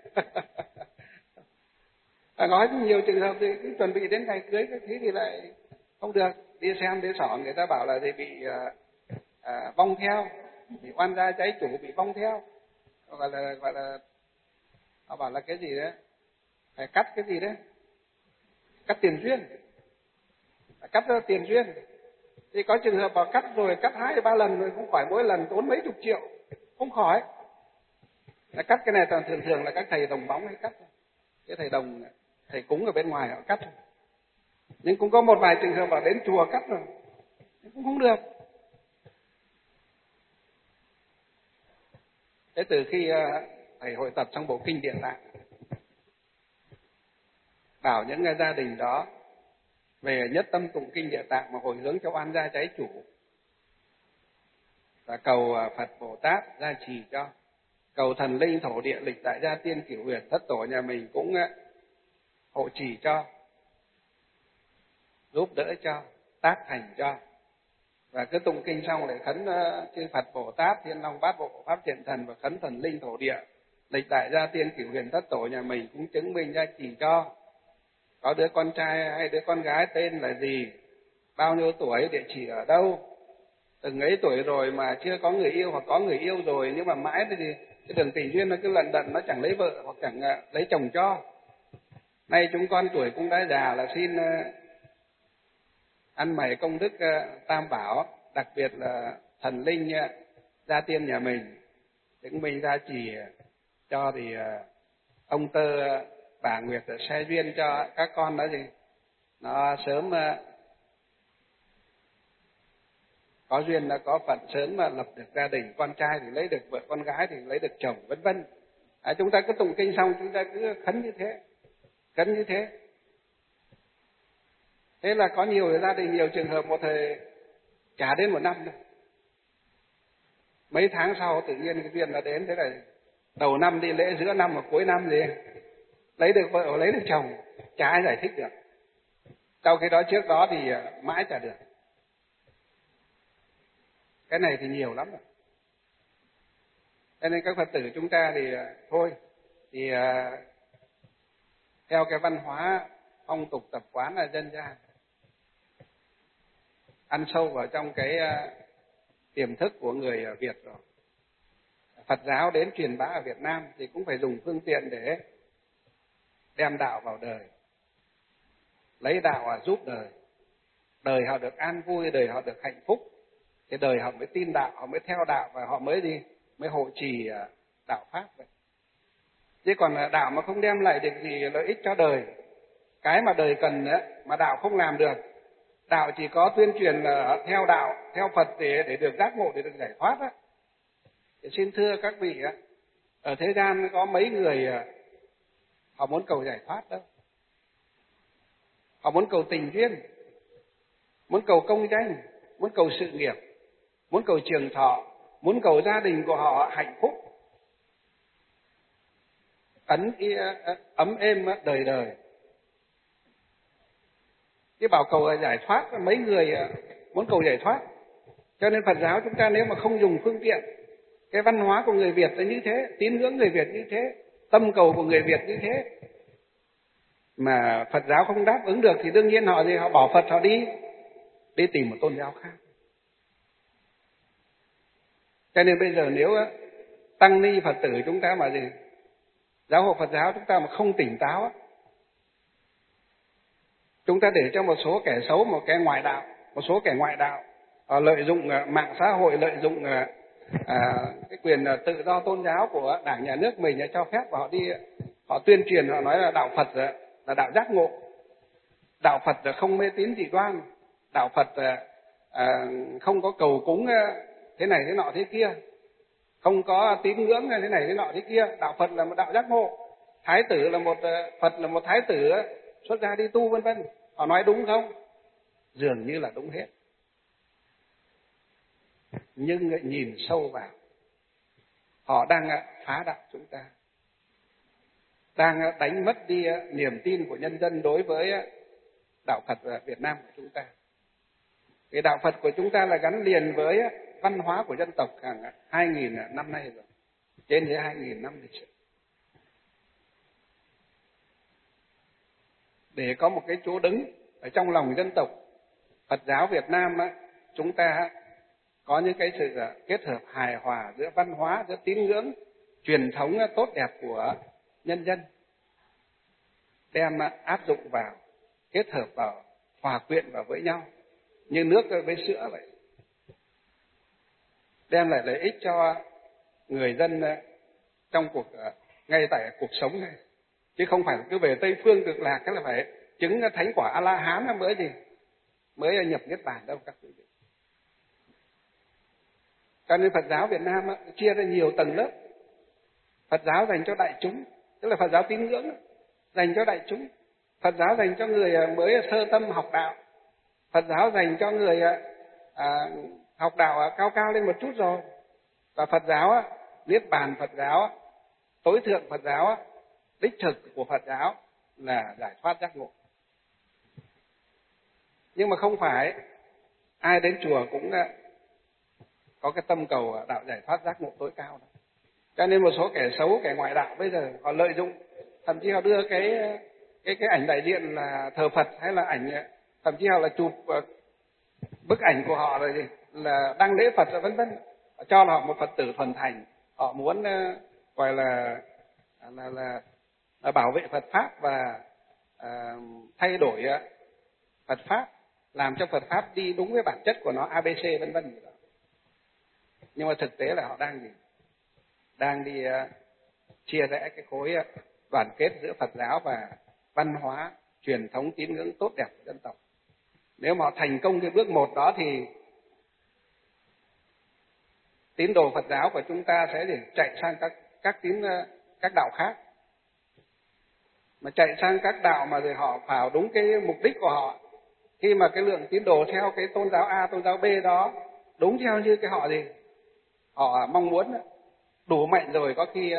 Nói nhiều trường hợp thì cứ chuẩn bị đến ngày cưới cái thứ thì lại không được. Đi xem đến xỏ người ta bảo là thì bị à, à, vong theo, bị oan gia trái chủ, bị vong theo, gọi là gọi là họ bảo là cái gì đấy, phải cắt cái gì đấy, cắt tiền duyên, phải cắt ra tiền duyên. Thì có trường hợp bảo cắt rồi cắt hai ba lần rồi không khỏi, mỗi lần tốn mấy chục triệu không khỏi. Là cắt cái này toàn thường thường là các thầy đồng bóng hay cắt, cái thầy đồng thầy cúng ở bên ngoài họ cắt. Nhưng cũng có một vài trường hợp bảo đến chùa cắt rồi cũng không được. Thế từ khi thầy hội tập trong bộ kinh Địa Tạng, bảo những gia đình đó về nhất tâm tụng kinh Địa Tạng mà hồi hướng cho oan gia trái chủ, và cầu Phật Bồ Tát gia trì cho, cầu thần linh thổ địa lịch đại gia tiên cửu huyền thất tổ nhà mình cũng hộ trì cho, giúp đỡ cho, tác thành cho. Và cứ tụng kinh xong lại khấn chư Phật Bồ Tát Thiên Long Bát Bộ Pháp Thiện Thần và khấn thần linh thổ địa lịch đại gia tiên cửu huyền thất tổ nhà mình cũng chứng minh gia trì cho. Có đứa con trai hay đứa con gái tên là gì, bao nhiêu tuổi, địa chỉ ở đâu, từng ấy tuổi rồi mà chưa có người yêu hoặc có người yêu rồi nhưng mà mãi thì cái đường tình duyên nó cứ lận đận, nó chẳng lấy vợ hoặc chẳng lấy chồng cho. Nay chúng con tuổi cũng đã già là xin ăn mày công đức Tam Bảo, đặc biệt là thần linh gia tiên nhà mình chứng minh gia trì cho, thì ông Tơ bà Nguyệt xe duyên cho các con đó gì nó sớm có duyên, là có phận sớm mà lập được gia đình, con trai thì lấy được vợ, con gái thì lấy được chồng, vân vân. À, chúng ta cứ tụng kinh xong chúng ta cứ khấn như thế, khấn như thế. Thế là có nhiều gia đình, nhiều trường hợp một thời chả đến một năm đâu, mấy tháng sau tự nhiên cái duyên nó đến. Thế là đầu năm đi lễ, giữa năm và cuối năm gì lấy được vợ, lấy được chồng, chả ai giải thích được. Sau khi đó trước đó thì mãi chả được. Cái này thì nhiều lắm rồi. Cho nên các Phật tử chúng ta thì thôi thì theo cái văn hóa phong tục tập quán là dân gian, ăn sâu vào trong cái tiềm thức của người Việt rồi. Phật giáo đến truyền bá ở Việt Nam thì cũng phải dùng phương tiện để đem đạo vào đời, lấy đạo giúp đời, đời họ được an vui, đời họ được hạnh phúc, thì đời họ mới tin đạo, họ mới theo đạo và họ mới đi mới hộ trì đạo pháp vậy. Chứ còn đạo mà không đem lại được gì lợi ích cho đời, cái mà đời cần mà đạo không làm được, đạo chỉ có tuyên truyền là theo đạo, theo Phật để để được giác ngộ, để được giải thoát á. Thì xin thưa các vị á, ở thế gian có mấy người họ muốn cầu giải thoát đâu. Họ muốn cầu tình duyên, muốn cầu công danh, muốn cầu sự nghiệp, muốn cầu trường thọ, muốn cầu gia đình của họ hạnh phúc, ấn ấm êm đời đời. Chứ bảo cầu giải thoát, mấy người muốn cầu giải thoát. Cho nên Phật giáo chúng ta nếu mà không dùng phương tiện, cái văn hóa của người Việt là như thế, tín ngưỡng người Việt như thế, tâm cầu của người Việt như thế, mà Phật giáo không đáp ứng được thì đương nhiên họ gì họ bỏ Phật, họ đi đi tìm một tôn giáo khác. Cho nên bây giờ nếu tăng ni Phật tử chúng ta mà gì giáo hội Phật giáo chúng ta mà không tỉnh táo, chúng ta để cho một số kẻ xấu, một cái ngoại đạo, một số kẻ ngoại đạo họ lợi dụng mạng xã hội, lợi dụng à, cái quyền tự do tôn giáo của Đảng Nhà nước mình cho phép, và họ đi họ tuyên truyền, họ nói là đạo Phật là đạo giác ngộ, đạo Phật là không mê tín dị đoan, đạo Phật à, không có cầu cúng thế này thế nọ thế kia, không có tín ngưỡng thế này thế nọ thế kia, đạo Phật là một đạo giác ngộ, thái tử là một Phật là một thái tử xuất gia đi tu vân vân. Họ nói đúng không? Dường như là đúng hết. Nhưng nhìn sâu vào, họ đang phá đạo chúng ta, đang đánh mất đi niềm tin của nhân dân đối với đạo Phật Việt Nam của chúng ta. Vì đạo Phật của chúng ta là gắn liền với văn hóa của dân tộc hàng hai nghìn năm nay rồi, trên dưới hai nghìn năm lịch sử. Để có một cái chỗ đứng ở trong lòng dân tộc Phật giáo Việt Nam, chúng ta có những cái sự kết hợp hài hòa giữa văn hóa, giữa tín ngưỡng, truyền thống tốt đẹp của nhân dân, đem áp dụng vào, kết hợp vào, hòa quyện vào với nhau như nước với sữa vậy, đem lại lợi ích cho người dân trong cuộc ngay tại cuộc sống này, chứ không phải cứ về Tây phương cực lạc cái là phải chứng thánh quả A La Hán mới gì mới nhập niết bàn đâu các quý vị. Cho nên Phật giáo Việt Nam chia ra nhiều tầng lớp. Phật giáo dành cho đại chúng, tức là Phật giáo tín ngưỡng dành cho đại chúng. Phật giáo dành cho người mới sơ tâm học đạo. Phật giáo dành cho người à, học đạo cao cao lên một chút rồi. Và Phật giáo niết bàn, Phật giáo tối thượng, Phật giáo đích thực của Phật giáo là giải thoát giác ngộ. Nhưng mà không phải ai đến chùa cũng có cái tâm cầu đạo giải thoát giác ngộ tối cao đâu. Cho nên một số kẻ xấu, kẻ ngoại đạo bây giờ họ lợi dụng, thậm chí họ đưa cái cái cái ảnh đại diện là thờ Phật, hay là ảnh, thậm chí họ là chụp bức ảnh của họ rồi gì là đăng lễ Phật rồi vân vân, cho là họ một Phật tử thuần thành, họ muốn gọi là là là, là bảo vệ Phật pháp và à, thay đổi Phật pháp, làm cho Phật pháp đi đúng với bản chất của nó, a bê xê vân vân. Nhưng mà thực tế là họ đang gì? Đang đi uh, chia rẽ cái khối uh, đoàn kết giữa Phật giáo và văn hóa, truyền thống, tín ngưỡng tốt đẹp của dân tộc. Nếu mà họ thành công cái bước một đó thì tín đồ Phật giáo của chúng ta sẽ để chạy sang các các tín uh, các đạo khác. Mà chạy sang các đạo mà rồi họ vào đúng cái mục đích của họ. Khi mà cái lượng tín đồ theo cái tôn giáo A, tôn giáo B đó đúng theo như cái họ gì họ mong muốn, đủ mạnh rồi, có khi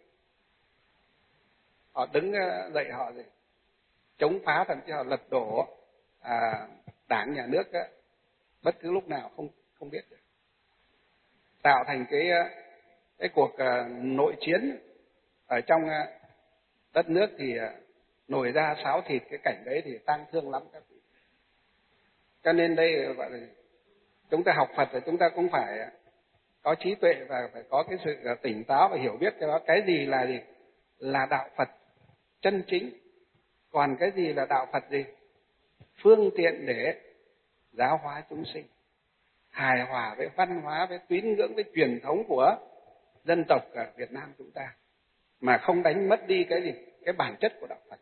họ đứng dậy họ gì chống phá, thậm chí họ lật đổ à, đảng nhà nước bất cứ lúc nào không không biết được, tạo thành cái cái cuộc nội chiến ở trong đất nước thì nổi ra xáo thịt. Cái cảnh đấy thì tang thương lắm các vị. Cho nên đây gọi là chúng ta học Phật thì chúng ta cũng phải có trí tuệ và phải có cái sự tỉnh táo và hiểu biết cái đó, cái gì là gì là đạo Phật chân chính, còn cái gì là đạo Phật gì phương tiện để giáo hóa chúng sinh, hài hòa với văn hóa, với tín ngưỡng, với truyền thống của dân tộc ở Việt Nam chúng ta, mà không đánh mất đi cái gì cái bản chất của đạo Phật.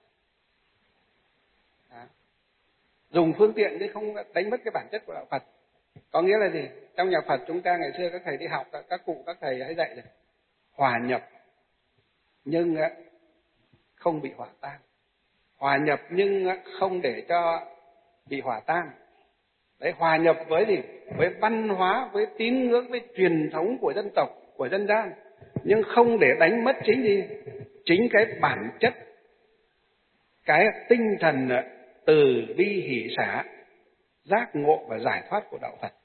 Đó. Dùng phương tiện chứ không đánh mất cái bản chất của đạo Phật. Có nghĩa là gì? Trong nhà Phật chúng ta ngày xưa các thầy đi học, các cụ các thầy hay dạy rồi, hòa nhập nhưng không bị hòa tan, hòa nhập nhưng không để cho bị hòa tan. Đấy, hòa nhập với gì? Với văn hóa, với tín ngưỡng, với truyền thống của dân tộc, của dân gian, nhưng không để đánh mất chính gì? Chính cái bản chất, cái tinh thần từ bi hỷ xả, giác ngộ và giải thoát của đạo Phật.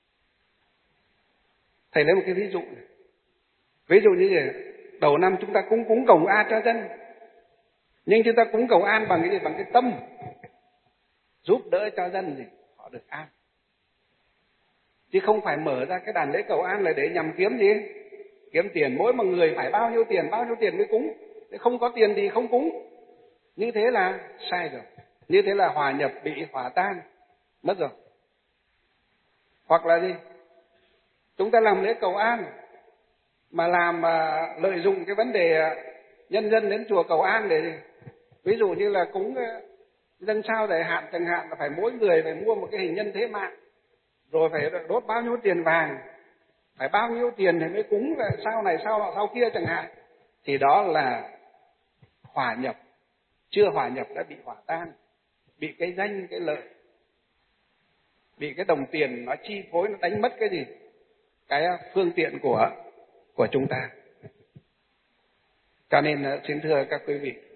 Thầy lấy một cái ví dụ này. Ví dụ như là đầu năm chúng ta cúng cúng cầu an cho dân, nhưng chúng ta cúng cầu an bằng cái gì? Bằng cái tâm giúp đỡ cho dân gì họ được an, chứ không phải mở ra cái đàn lễ cầu an là để nhằm kiếm gì? Kiếm tiền. Mỗi một người phải bao nhiêu tiền, bao nhiêu tiền mới cúng, không có tiền thì không cúng. Như thế là sai rồi, như thế là hòa nhập bị hòa tan mất rồi. Hoặc là gì? Chúng ta làm lễ cầu an mà làm mà lợi dụng cái vấn đề nhân dân đến chùa cầu an để gì? Ví dụ như là cúng dân sao đại hạn chẳng hạn, là phải mỗi người phải mua một cái hình nhân thế mạng, rồi phải đốt bao nhiêu tiền vàng, phải bao nhiêu tiền thì mới cúng là sao này sao nọ sao kia chẳng hạn, thì đó là hòa nhập. Chưa hòa nhập đã bị hòa tan, bị cái danh cái lợi, bị cái đồng tiền nó chi phối, nó đánh mất cái gì? Cái phương tiện của của chúng ta. Cho nên xin thưa các quý vị,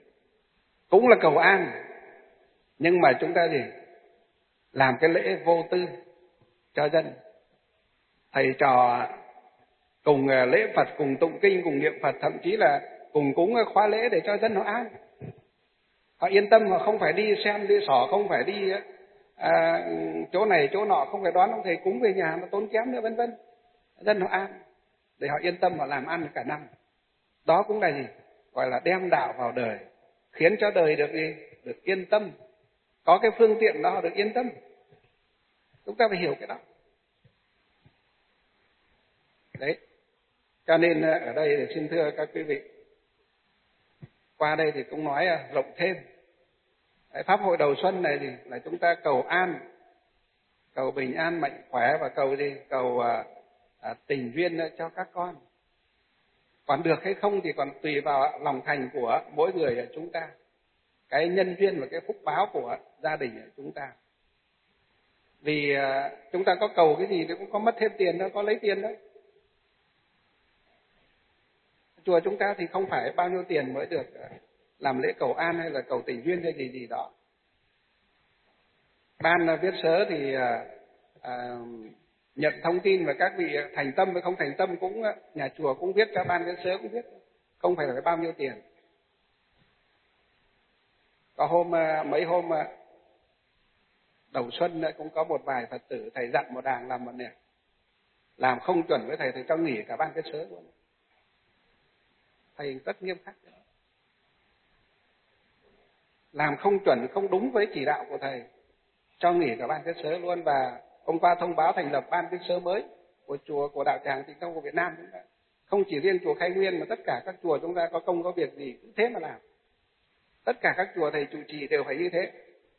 cũng là cầu an, nhưng mà chúng ta gì? Làm cái lễ vô tư cho dân. Thầy trò cùng lễ Phật, cùng tụng kinh, cùng niệm Phật, thậm chí là cùng cúng khóa lễ để cho dân họ an, họ yên tâm, họ không phải đi xem đi sỏ, không phải đi à, chỗ này chỗ nọ, không phải đón ông thầy cúng về nhà mà tốn kém nữa, vân vân. Dân họ an để họ yên tâm, họ làm ăn cả năm. Đó cũng là gì? Gọi là đem đạo vào đời, khiến cho đời được gì? Được yên tâm, có cái phương tiện đó được yên tâm. Chúng ta phải hiểu cái đó. Đấy, cho nên ở đây thì xin thưa các quý vị, qua đây thì cũng nói rộng thêm. Cái pháp hội đầu xuân này thì là chúng ta cầu an, cầu bình an mạnh khỏe, và cầu gì? Cầu à, à, tình duyên cho các con. Còn được hay không thì còn tùy vào lòng thành của mỗi người ở chúng ta, cái nhân duyên và cái phúc báo của gia đình ở chúng ta. Vì à, chúng ta có cầu cái gì thì cũng có mất thêm tiền đâu, có lấy tiền đâu. Chùa chúng ta thì không phải bao nhiêu tiền mới được làm lễ cầu an hay là cầu tình duyên hay gì gì đó. Ban viết sớ thì à, à, nhận thông tin và các vị thành tâm hay không thành tâm cũng, nhà chùa cũng viết, các ban viết sớ cũng viết, không phải là bao nhiêu tiền. Có hôm mấy hôm đầu xuân cũng có một vài Phật tử thầy dặn một đàng làm một nẻo, làm không chuẩn với thầy, thầy cho nghỉ cả ban viết sớ luôn. Thầy rất nghiêm khắc. Làm không chuẩn, không đúng với chỉ đạo của thầy, cho nghỉ cả ban viết sớ luôn. Và hôm qua thông báo thành lập ban viết sớ mới của chùa, của đạo tràng Tịnh Tông của Việt Nam chúng ta. Không chỉ riêng chùa Khai Nguyên mà tất cả các chùa chúng ta có công có việc gì cũng thế mà làm. Tất cả các chùa thầy trụ trì đều phải như thế.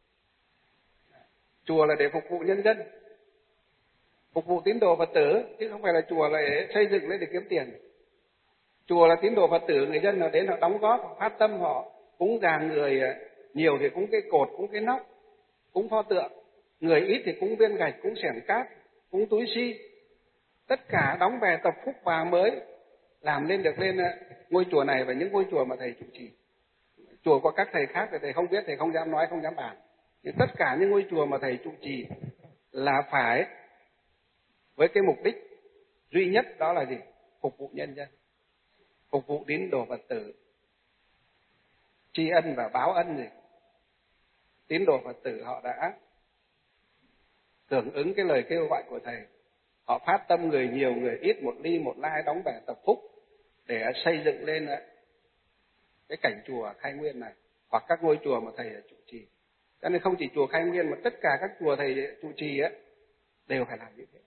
Chùa là để phục vụ nhân dân, phục vụ tín đồ Phật tử, chứ không phải là chùa là để xây dựng lên để kiếm tiền. Chùa là tín đồ Phật tử, người dân họ đến họ đóng góp, họ phát tâm, họ cúng dàn, người nhiều thì cúng cái cột, cúng cái nóc, cúng pho tượng, người ít thì cúng viên gạch, cúng xẻng cát, cúng túi xi. Tất cả đóng bè tập phúc và mới làm lên được lên ngôi chùa này và những ngôi chùa mà thầy chủ trì. Chùa có các thầy khác thì thầy không biết, thầy không dám nói, không dám bàn. Nhưng tất cả những ngôi chùa mà thầy trụ trì là phải với cái mục đích duy nhất, đó là gì? Phục vụ nhân dân, phục vụ tín đồ Phật tử, tri ân và báo ân gì. Tín đồ Phật tử họ đã hưởng ứng cái lời kêu gọi của thầy, họ phát tâm người nhiều người ít, một ly một lai đóng bè tập phúc để xây dựng lên cái cảnh chùa Khai Nguyên này, hoặc các ngôi chùa mà thầy chủ trì. Cho nên không chỉ chùa Khai Nguyên mà tất cả các chùa thầy trụ trì ấy đều phải làm như thế.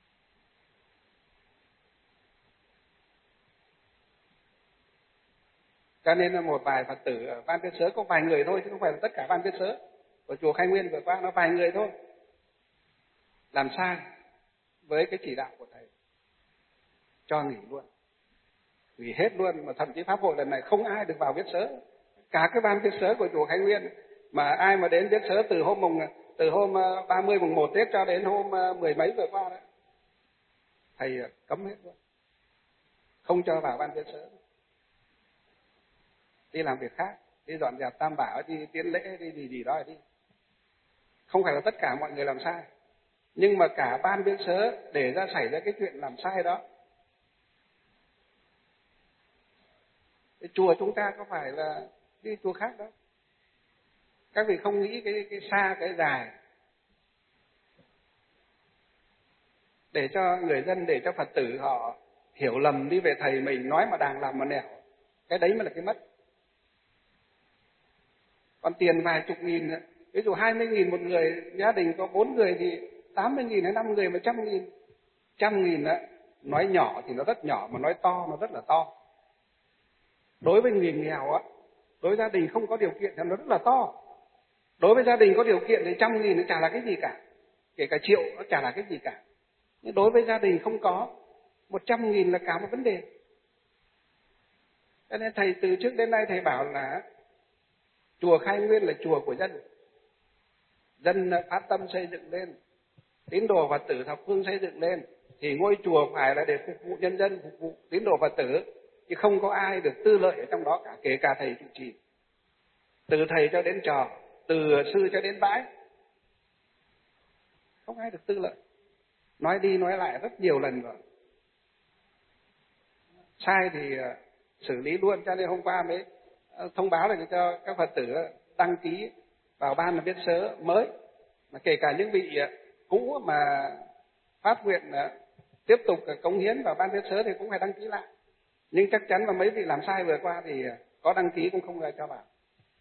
Cho nên là một vài Phật tử ở ban viết sớ có vài người thôi, chứ không phải là tất cả ban viết sớ của chùa Khai Nguyên vừa qua, nó vài người thôi làm sai với cái chỉ đạo của thầy, cho nghỉ luôn, nghỉ hết luôn. Mà thậm chí pháp hội lần này không ai được vào viết sớ, cả cái ban viết sớ của chùa Khai Nguyên, mà ai mà đến viết sớ từ hôm mùng từ hôm ba mươi mùng một Tết cho đến hôm mười mấy vừa qua đó, thầy cấm hết luôn, không cho vào ban viết sớ, đi làm việc khác, đi dọn dẹp tam bảo, đi tiến lễ, đi gì gì đó đi. Không phải là tất cả mọi người làm sai, nhưng mà cả ban viết sớ để ra xảy ra cái chuyện làm sai đó. Cái chùa chúng ta có phải là đi chùa khác đâu. Các vị không nghĩ cái cái xa cái dài, để cho người dân, để cho Phật tử họ hiểu lầm đi về thầy mình, nói mà đàng làm mà nẻo, cái đấy mới là cái mất. Còn tiền vài chục nghìn, ví dụ hai mươi nghìn một người, gia đình có bốn người thì tám mươi nghìn hay năm người mà trăm nghìn. Trăm nghìn á, nói nhỏ thì nó rất nhỏ, mà nói to nó rất là to. Đối với người nghèo á, đối với gia đình không có điều kiện thì nó rất là to. Đối với gia đình có điều kiện thì trăm nghìn nó chả là cái gì cả, kể cả triệu nó chả là cái gì cả. Nhưng đối với gia đình không có, một trăm nghìn là cả một vấn đề. Cho nên thầy từ trước đến nay thầy bảo là chùa Khai Nguyên là chùa của dân. Dân phát tâm xây dựng lên, tín đồ Phật tử thập phương xây dựng lên, thì ngôi chùa phải là để phục vụ nhân dân, phục vụ tín đồ Phật tử, chứ không có ai được tư lợi ở trong đó cả, kể cả thầy trụ trì. từ thầy cho đến trò, từ sư cho đến bái. Không ai được tư lợi. Nói đi nói lại rất nhiều lần rồi. Sai thì xử lý luôn, cho nên hôm qua mới thông báo để cho các Phật tử đăng ký vào ban viết sớ mới. Mà kể cả những vị cũ mà phát nguyện tiếp tục cống hiến vào ban viết sớ thì cũng phải đăng ký lại. Nhưng chắc chắn là mấy vị làm sai vừa qua thì có đăng ký cũng không cho vào.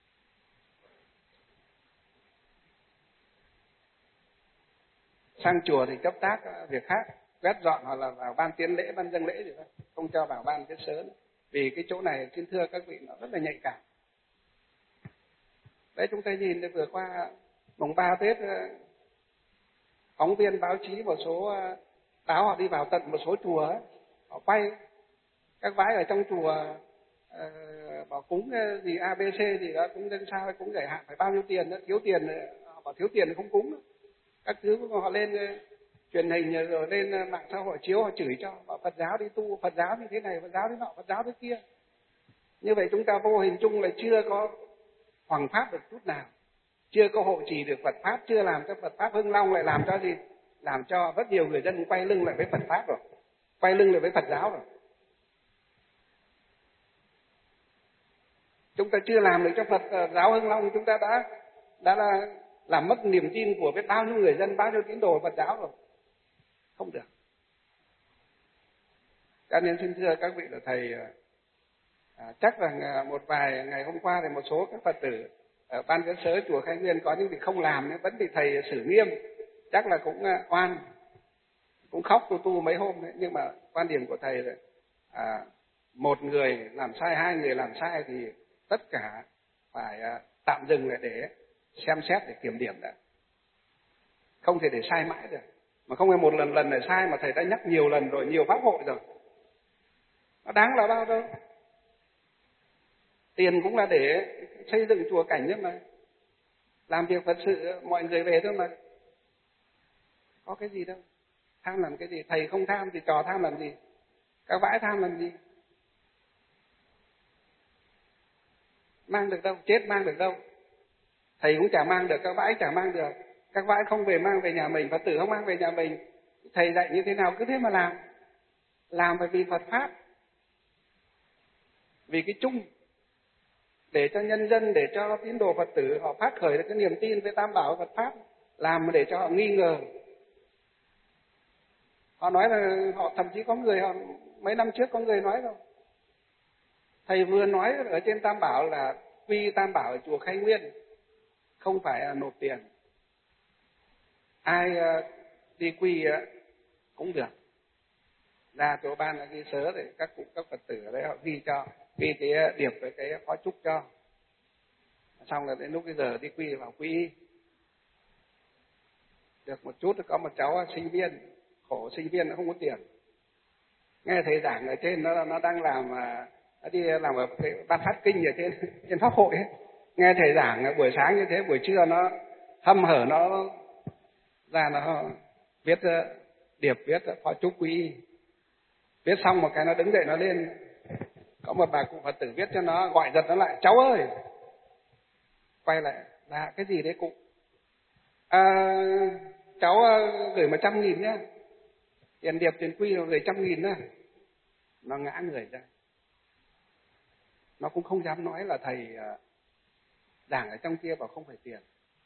Sang chùa thì cấp tác việc khác, quét dọn hoặc là vào ban tiến lễ, ban dâng lễ gì đó, không cho vào ban viết sớ nữa. Vì cái chỗ này xin thưa các vị nó rất là nhạy cảm. Đấy, chúng ta nhìn vừa qua mùng ba Tết, phóng viên báo chí một số báo họ đi vào tận một số chùa ấy, họ quay các vái ở trong chùa uh, bảo cúng gì a bê xê gì đó, cúng dân sao cũng giải hạn phải bao nhiêu tiền đó, thiếu tiền họ bảo thiếu tiền thì không cúng đó. Các thứ họ lên truyền hình rồi lên mạng xã hội chiếu họ chửi cho, bảo Phật giáo đi tu, Phật giáo như thế này, Phật giáo thế nọ, Phật giáo thế kia. Như vậy chúng ta vô hình chung là chưa có hoằng pháp được chút nào, chưa có hộ trì được Phật pháp, chưa làm cho Phật pháp hưng long, lại làm cho gì? Làm cho rất nhiều người dân quay lưng lại với Phật pháp rồi, quay lưng lại với Phật giáo rồi. Chúng ta chưa làm được cho Phật giáo hưng long, chúng ta đã đã là làm mất niềm tin của biết bao nhiêu người dân, bao nhiêu tín đồ Phật giáo rồi. Không được. Cho nên xin thưa các vị là thầy, à, chắc rằng một vài ngày hôm qua thì một số các Phật tử ở ban viết sớ chùa Khai Nguyên có những vị không làm nhưng vẫn bị thầy xử nghiêm, chắc là cũng oan, cũng khóc tu tu mấy hôm đấy. Nhưng mà quan điểm của thầy là à, một người làm sai, hai người làm sai thì tất cả phải à, tạm dừng lại để xem xét, để kiểm điểm đã. Không thể để sai mãi được. Mà không phải một lần lần này sai mà thầy đã nhắc nhiều lần rồi, nhiều pháp hội rồi. Nó đáng là bao đâu. Tiền cũng là để xây dựng chùa cảnh nhưng mà làm việc Phật sự mọi người về thôi mà. Có cái gì đâu. Tham làm cái gì? Thầy không tham thì trò tham làm gì? Các vãi tham làm gì? Mang được đâu? Chết mang được đâu? Thầy cũng chả mang được, các vãi chả mang được. Các vãi không về mang về nhà mình, Phật tử không mang về nhà mình. Thầy dạy như thế nào cứ thế mà làm. Làm bởi vì Phật Pháp. Vì cái chung. Để cho nhân dân, để cho tín đồ Phật tử họ phát khởi được cái niềm tin với Tam Bảo Phật Pháp. Làm để cho họ nghi ngờ. Họ nói là họ thậm chí có người họ mấy năm trước có người nói rồi. Thầy vừa nói ở trên Tam Bảo là quy Tam Bảo ở chùa Khai Nguyên, không phải là nộp tiền. Ai đi quy cũng được. Ra chỗ ban là ghi sớ để các cụ các Phật tử ở đấy họ ghi cho, ghi cái điệp với cái phó chúc cho. Xong rồi đến lúc cái giờ đi quy vào quy. Được một chút có một cháu sinh viên, khổ sinh viên nó không có tiền. Nghe thầy giảng ở trên nó nó đang làm nó đi làm ở cái ban phát kinh ở trên trên pháp hội ấy. Nghe thầy giảng buổi sáng như thế, buổi trưa nó hâm hở nó ra nó viết điệp, viết phó chúc quý. Viết xong một cái nó đứng dậy nó lên. Có một bà cụ Phật tử viết cho nó, gọi giật nó lại, cháu ơi. Quay lại, là cái gì đấy cụ? À, cháu gửi một trăm nghìn nhá. Tiền điệp, tiền quy rồi gửi trăm nghìn nữa. Nó ngã người ra. Nó cũng không dám nói là thầy giảng ở trong kia bảo không phải tiền.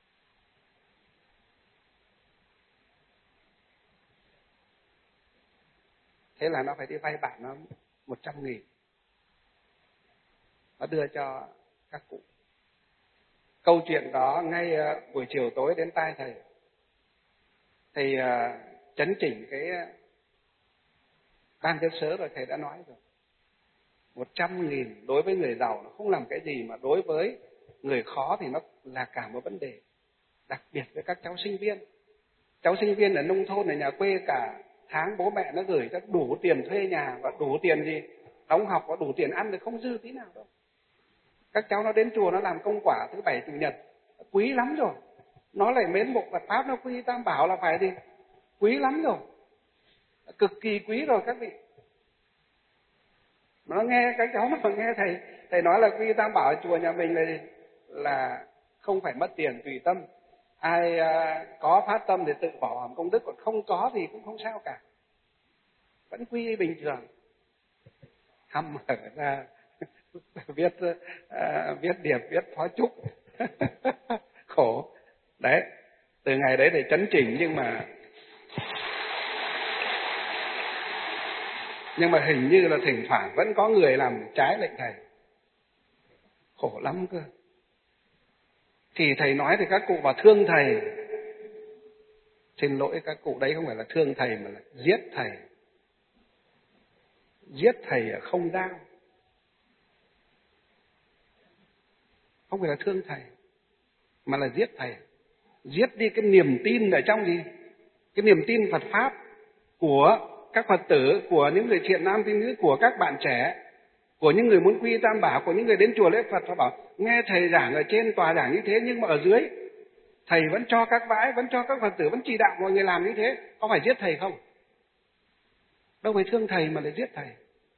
Thế là nó phải đi vay bạn nó một trăm nghìn. Nó đưa cho các cụ. Câu chuyện đó ngay buổi chiều tối đến tai thầy. Thầy chấn chỉnh cái ban viết sớ rồi, thầy đã nói rồi. Một trăm nghìn đối với người giàu nó không làm cái gì, mà đối với người khó thì nó là cả một vấn đề. Đặc biệt với các cháu sinh viên. Cháu sinh viên ở nông thôn, ở nhà quê cả tháng bố mẹ nó gửi cho đủ tiền thuê nhà và đủ tiền gì đóng học và đủ tiền ăn thì không dư tí nào đâu. Các cháu nó đến chùa nó làm công quả thứ bảy chủ nhật, quý lắm rồi. Nó lại mến mộ Phật Pháp, nó quy Tam Bảo là phải gì? Quý lắm rồi. Cực kỳ quý rồi các vị. Nó nghe các cháu nó mà nghe thầy thầy nói là quy Tam Bảo ở chùa nhà mình là là không phải mất tiền, tùy tâm. Ai à, có phát tâm thì tự bỏ hàm công đức, còn không có thì cũng không sao cả, vẫn quy y bình thường. Hăm mở ra viết à, viết điệp, viết phó chúc khổ. Đấy, từ ngày đấy để chấn chỉnh, nhưng mà nhưng mà hình như là thỉnh thoảng vẫn có người làm trái lệnh thầy, khổ lắm cơ. Thì thầy nói thì các cụ bảo thương thầy, xin lỗi các cụ, đấy không phải là thương thầy mà là giết thầy. Giết thầy ở không dao, không phải là thương thầy mà là giết thầy. Giết đi cái niềm tin ở trong gì, cái niềm tin Phật pháp của các Phật tử, của những người thiện nam tín nữ, của các bạn trẻ, của những người muốn quy tam bảo, của những người đến chùa lễ Phật. Họ bảo nghe thầy giảng ở trên tòa giảng như thế, nhưng mà ở dưới thầy vẫn cho các vãi, vẫn cho các Phật tử, vẫn chỉ đạo mọi người làm như thế, có phải giết thầy không? Đâu phải thương thầy mà lại giết thầy.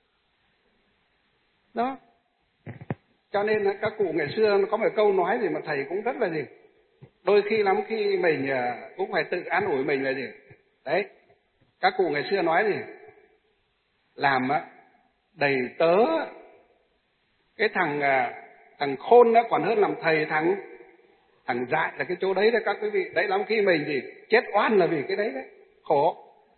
Đó, cho nên các cụ ngày xưa có một câu nói gì mà thầy cũng rất là gì, đôi khi lắm khi mình cũng phải tự an ủi mình là gì. Đấy, các cụ ngày xưa nói gì, làm đầy tớ cái thằng thằng khôn đó còn hơn làm thầy thằng thằng dại. Là cái chỗ đấy đó các quý vị. Đấy, lắm khi mình gì chết oan là vì cái đấy đấy, khổ.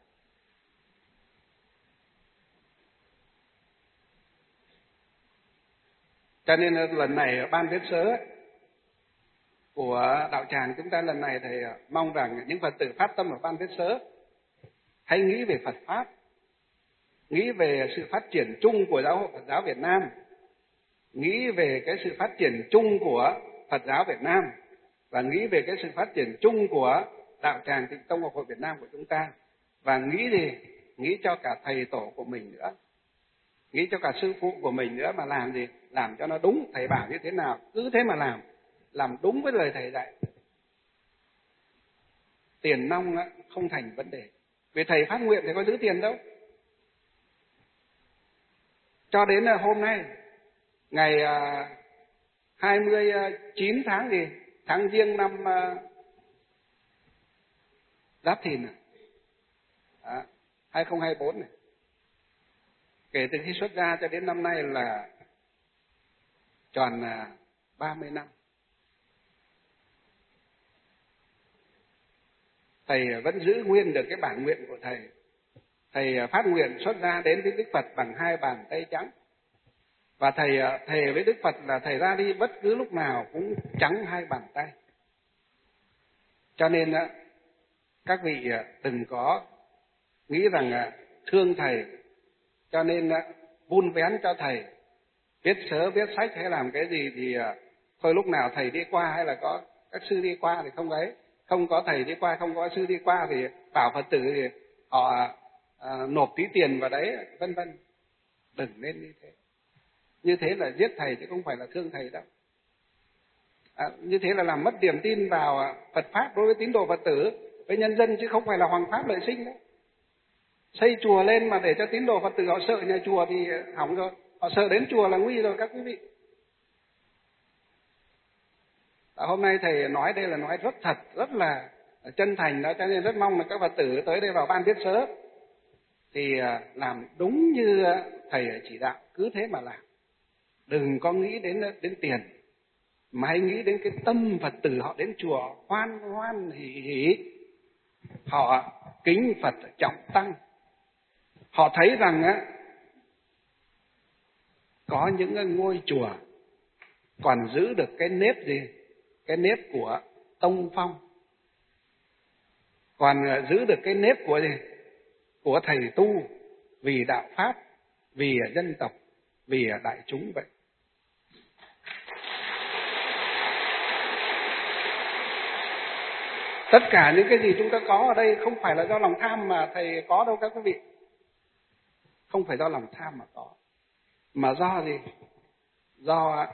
Cho nên lần này ban viết sớ của đạo tràng chúng ta lần này, thầy mong rằng những Phật tử phát tâm ở ban viết sớ hãy nghĩ về Phật pháp, nghĩ về sự phát triển chung của giáo hội Phật giáo Việt Nam, nghĩ về cái sự phát triển chung của Phật giáo Việt Nam, và nghĩ về cái sự phát triển chung của đạo tràng Tịnh Tông Học hội Việt Nam của chúng ta. Và nghĩ gì? Nghĩ cho cả thầy tổ của mình nữa, nghĩ cho cả sư phụ của mình nữa, mà làm gì? Làm cho nó đúng. Thầy bảo như thế nào cứ thế mà làm, làm đúng với lời thầy dạy. Tiền nong không thành vấn đề, vì thầy phát nguyện thì có giữ tiền đâu. Cho đến hôm nay, ngày hai mươi chín tháng gì tháng Giêng năm Giáp Thìn à, hai không hai tư này, kể từ khi xuất gia cho đến năm nay là tròn ba mươi năm. Thầy vẫn giữ nguyên được cái bản nguyện của thầy. Thầy phát nguyện xuất gia đến với Đức Phật bằng hai bàn tay trắng. Và thầy thề với Đức Phật là thầy ra đi bất cứ lúc nào cũng trắng hai bàn tay. Cho nên các vị đừng có nghĩ rằng thương thầy cho nên vun vén cho thầy, viết sớ viết sách hay làm cái gì thì thôi lúc nào thầy đi qua hay là có các sư đi qua thì không ấy, không có thầy đi qua, không có sư đi qua thì bảo Phật tử thì họ à, nộp tí tiền vào đấy, vân vân. Đừng nên như thế. Như thế là giết thầy chứ không phải là thương thầy đâu. À, như thế là làm mất niềm tin vào Phật pháp đối với tín đồ Phật tử, với nhân dân, chứ không phải là hoằng pháp lợi sinh đấy. Xây chùa lên mà để cho tín đồ Phật tử họ sợ nhà chùa thì hỏng rồi, họ sợ đến chùa là nguy rồi các quý vị. À, hôm nay thầy nói đây là nói rất thật, rất là chân thành đó, cho nên rất mong là các Phật tử tới đây vào ban viết sớ thì làm đúng như thầy chỉ đạo, cứ thế mà làm. Đừng có nghĩ đến đến tiền, mà hãy nghĩ đến cái tâm Phật tử họ đến chùa hoan hoan hỉ hỉ, họ kính Phật trọng tăng, họ thấy rằng á có những ngôi chùa còn giữ được cái nếp gì, cái nếp của tông phong, còn giữ được cái nếp của gì, của thầy tu, vì đạo pháp, vì dân tộc, vì đại chúng vậy. Tất cả những cái gì chúng ta có ở đây không phải là do lòng tham mà thầy có đâu các quý vị. Không phải do lòng tham mà có, mà do gì? Do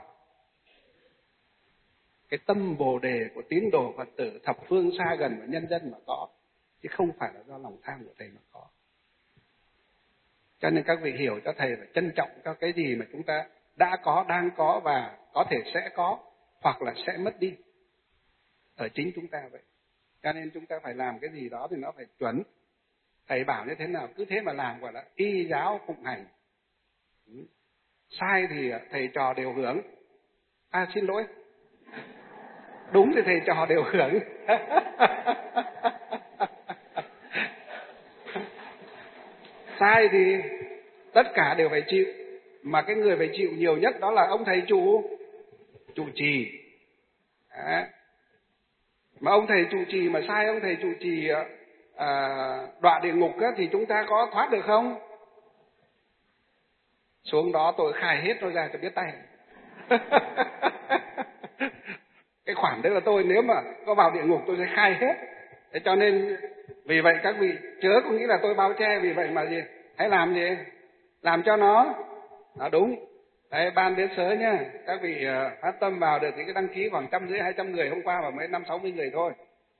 cái tâm Bồ đề của tín đồ Phật tử thập phương xa gần và nhân dân mà có, chứ không phải là do lòng tham của thầy mà có. Cho nên các vị hiểu cho thầy phải trân trọng cho cái gì mà chúng ta đã có, đang có và có thể sẽ có. hoặc là sẽ mất đi. Ở chính chúng ta vậy. Cho nên chúng ta phải làm cái gì đó thì nó phải chuẩn. Thầy bảo như thế nào cứ thế mà làm, gọi là y giáo phụng hành. Sai thì thầy trò đều hưởng. À xin lỗi, đúng thì thầy trò đều hưởng. Sai thì tất cả đều phải chịu. Mà cái người phải chịu nhiều nhất đó là ông thầy chủ Chủ trì. Đấy. Mà ông thầy chủ trì mà sai ông thầy chủ trì à, đọa địa ngục á, thì chúng ta có thoát được không? Xuống đó tôi khai hết nó ra cho biết tay. Cái khoản đấy là tôi, nếu mà có vào địa ngục tôi sẽ khai hết. Thế cho nên vì vậy các vị chớ có nghĩ là tôi bao che, vì vậy mà gì? Hãy làm gì? Làm cho nó à, đúng. Đấy, ban đến sớ nhá, các vị uh, phát tâm vào được thì cái đăng ký khoảng trăm rưỡi hai trăm người, hôm qua mà mới năm sáu mươi người thôi.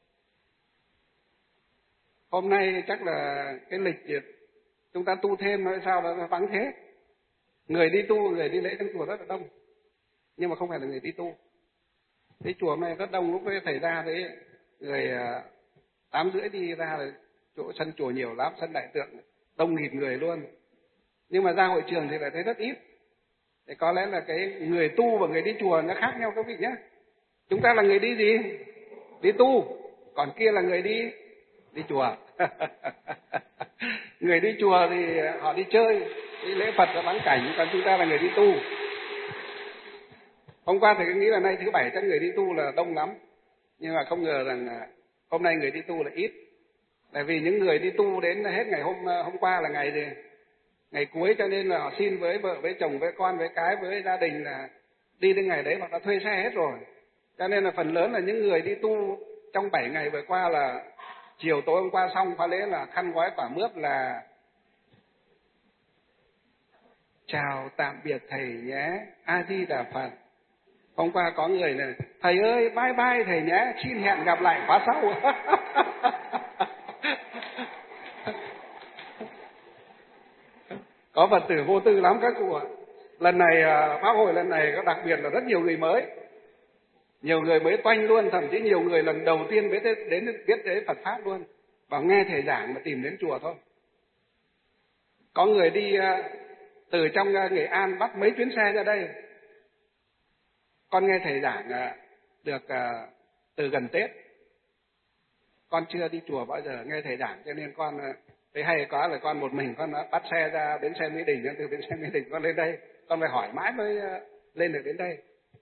Hôm nay chắc là cái lịch chúng ta tu thêm hay sao đó vắng thế. Người đi tu, người đi lễ trong chùa rất là đông, nhưng mà không phải là người đi tu. Cái chùa này rất đông, lúc đấy thầy ra đấy người uh, tám rưỡi đi ra là chỗ sân chùa nhiều lắm, sân đại tượng đông nghịt người luôn. Nhưng mà ra hội trường thì lại thấy rất ít. Thì có lẽ là cái người tu và người đi chùa nó khác nhau các vị nhé. Chúng ta là người đi gì? Đi tu. Còn kia là người đi đi chùa. Người đi chùa thì họ đi chơi, đi lễ Phật và vãn cảnh, còn chúng ta là người đi tu. Hôm qua thầy nghĩ là nay thứ bảy chắc người đi tu là đông lắm, nhưng mà không ngờ rằng hôm nay người đi tu là ít. Tại vì những người đi tu đến hết ngày hôm hôm qua là ngày gì? Ngày cuối, cho nên là họ xin với vợ, với chồng, với con, với cái, với gia đình là đi đến ngày đấy họ đã thuê xe hết rồi. Cho nên là phần lớn là những người đi tu trong bảy ngày vừa qua là chiều tối hôm qua xong khóa lễ là khăn gói quả mướp là chào tạm biệt thầy nhé, A Di Đà Phật. Hôm qua có người này, thầy ơi bye bye thầy nhé, xin hẹn gặp lại khóa sau. Có Phật tử vô tư lắm các cụ ạ. Lần này pháp hội lần này có đặc biệt là rất nhiều người mới, nhiều người mới toanh luôn, thậm chí nhiều người lần đầu tiên biết đến biết đến Phật pháp luôn, và nghe thầy giảng mà tìm đến chùa thôi. Có người đi từ trong Nghệ An bắt mấy chuyến xe ra đây. Con nghe thầy giảng được từ gần Tết, con chưa đi chùa bao giờ, nghe thầy giảng cho nên con thấy hay quá, là con một mình con bắt xe ra bến xe Mỹ Đình, từ bến xe Mỹ Đình con lên đây, con phải hỏi mãi mới lên được đến đây.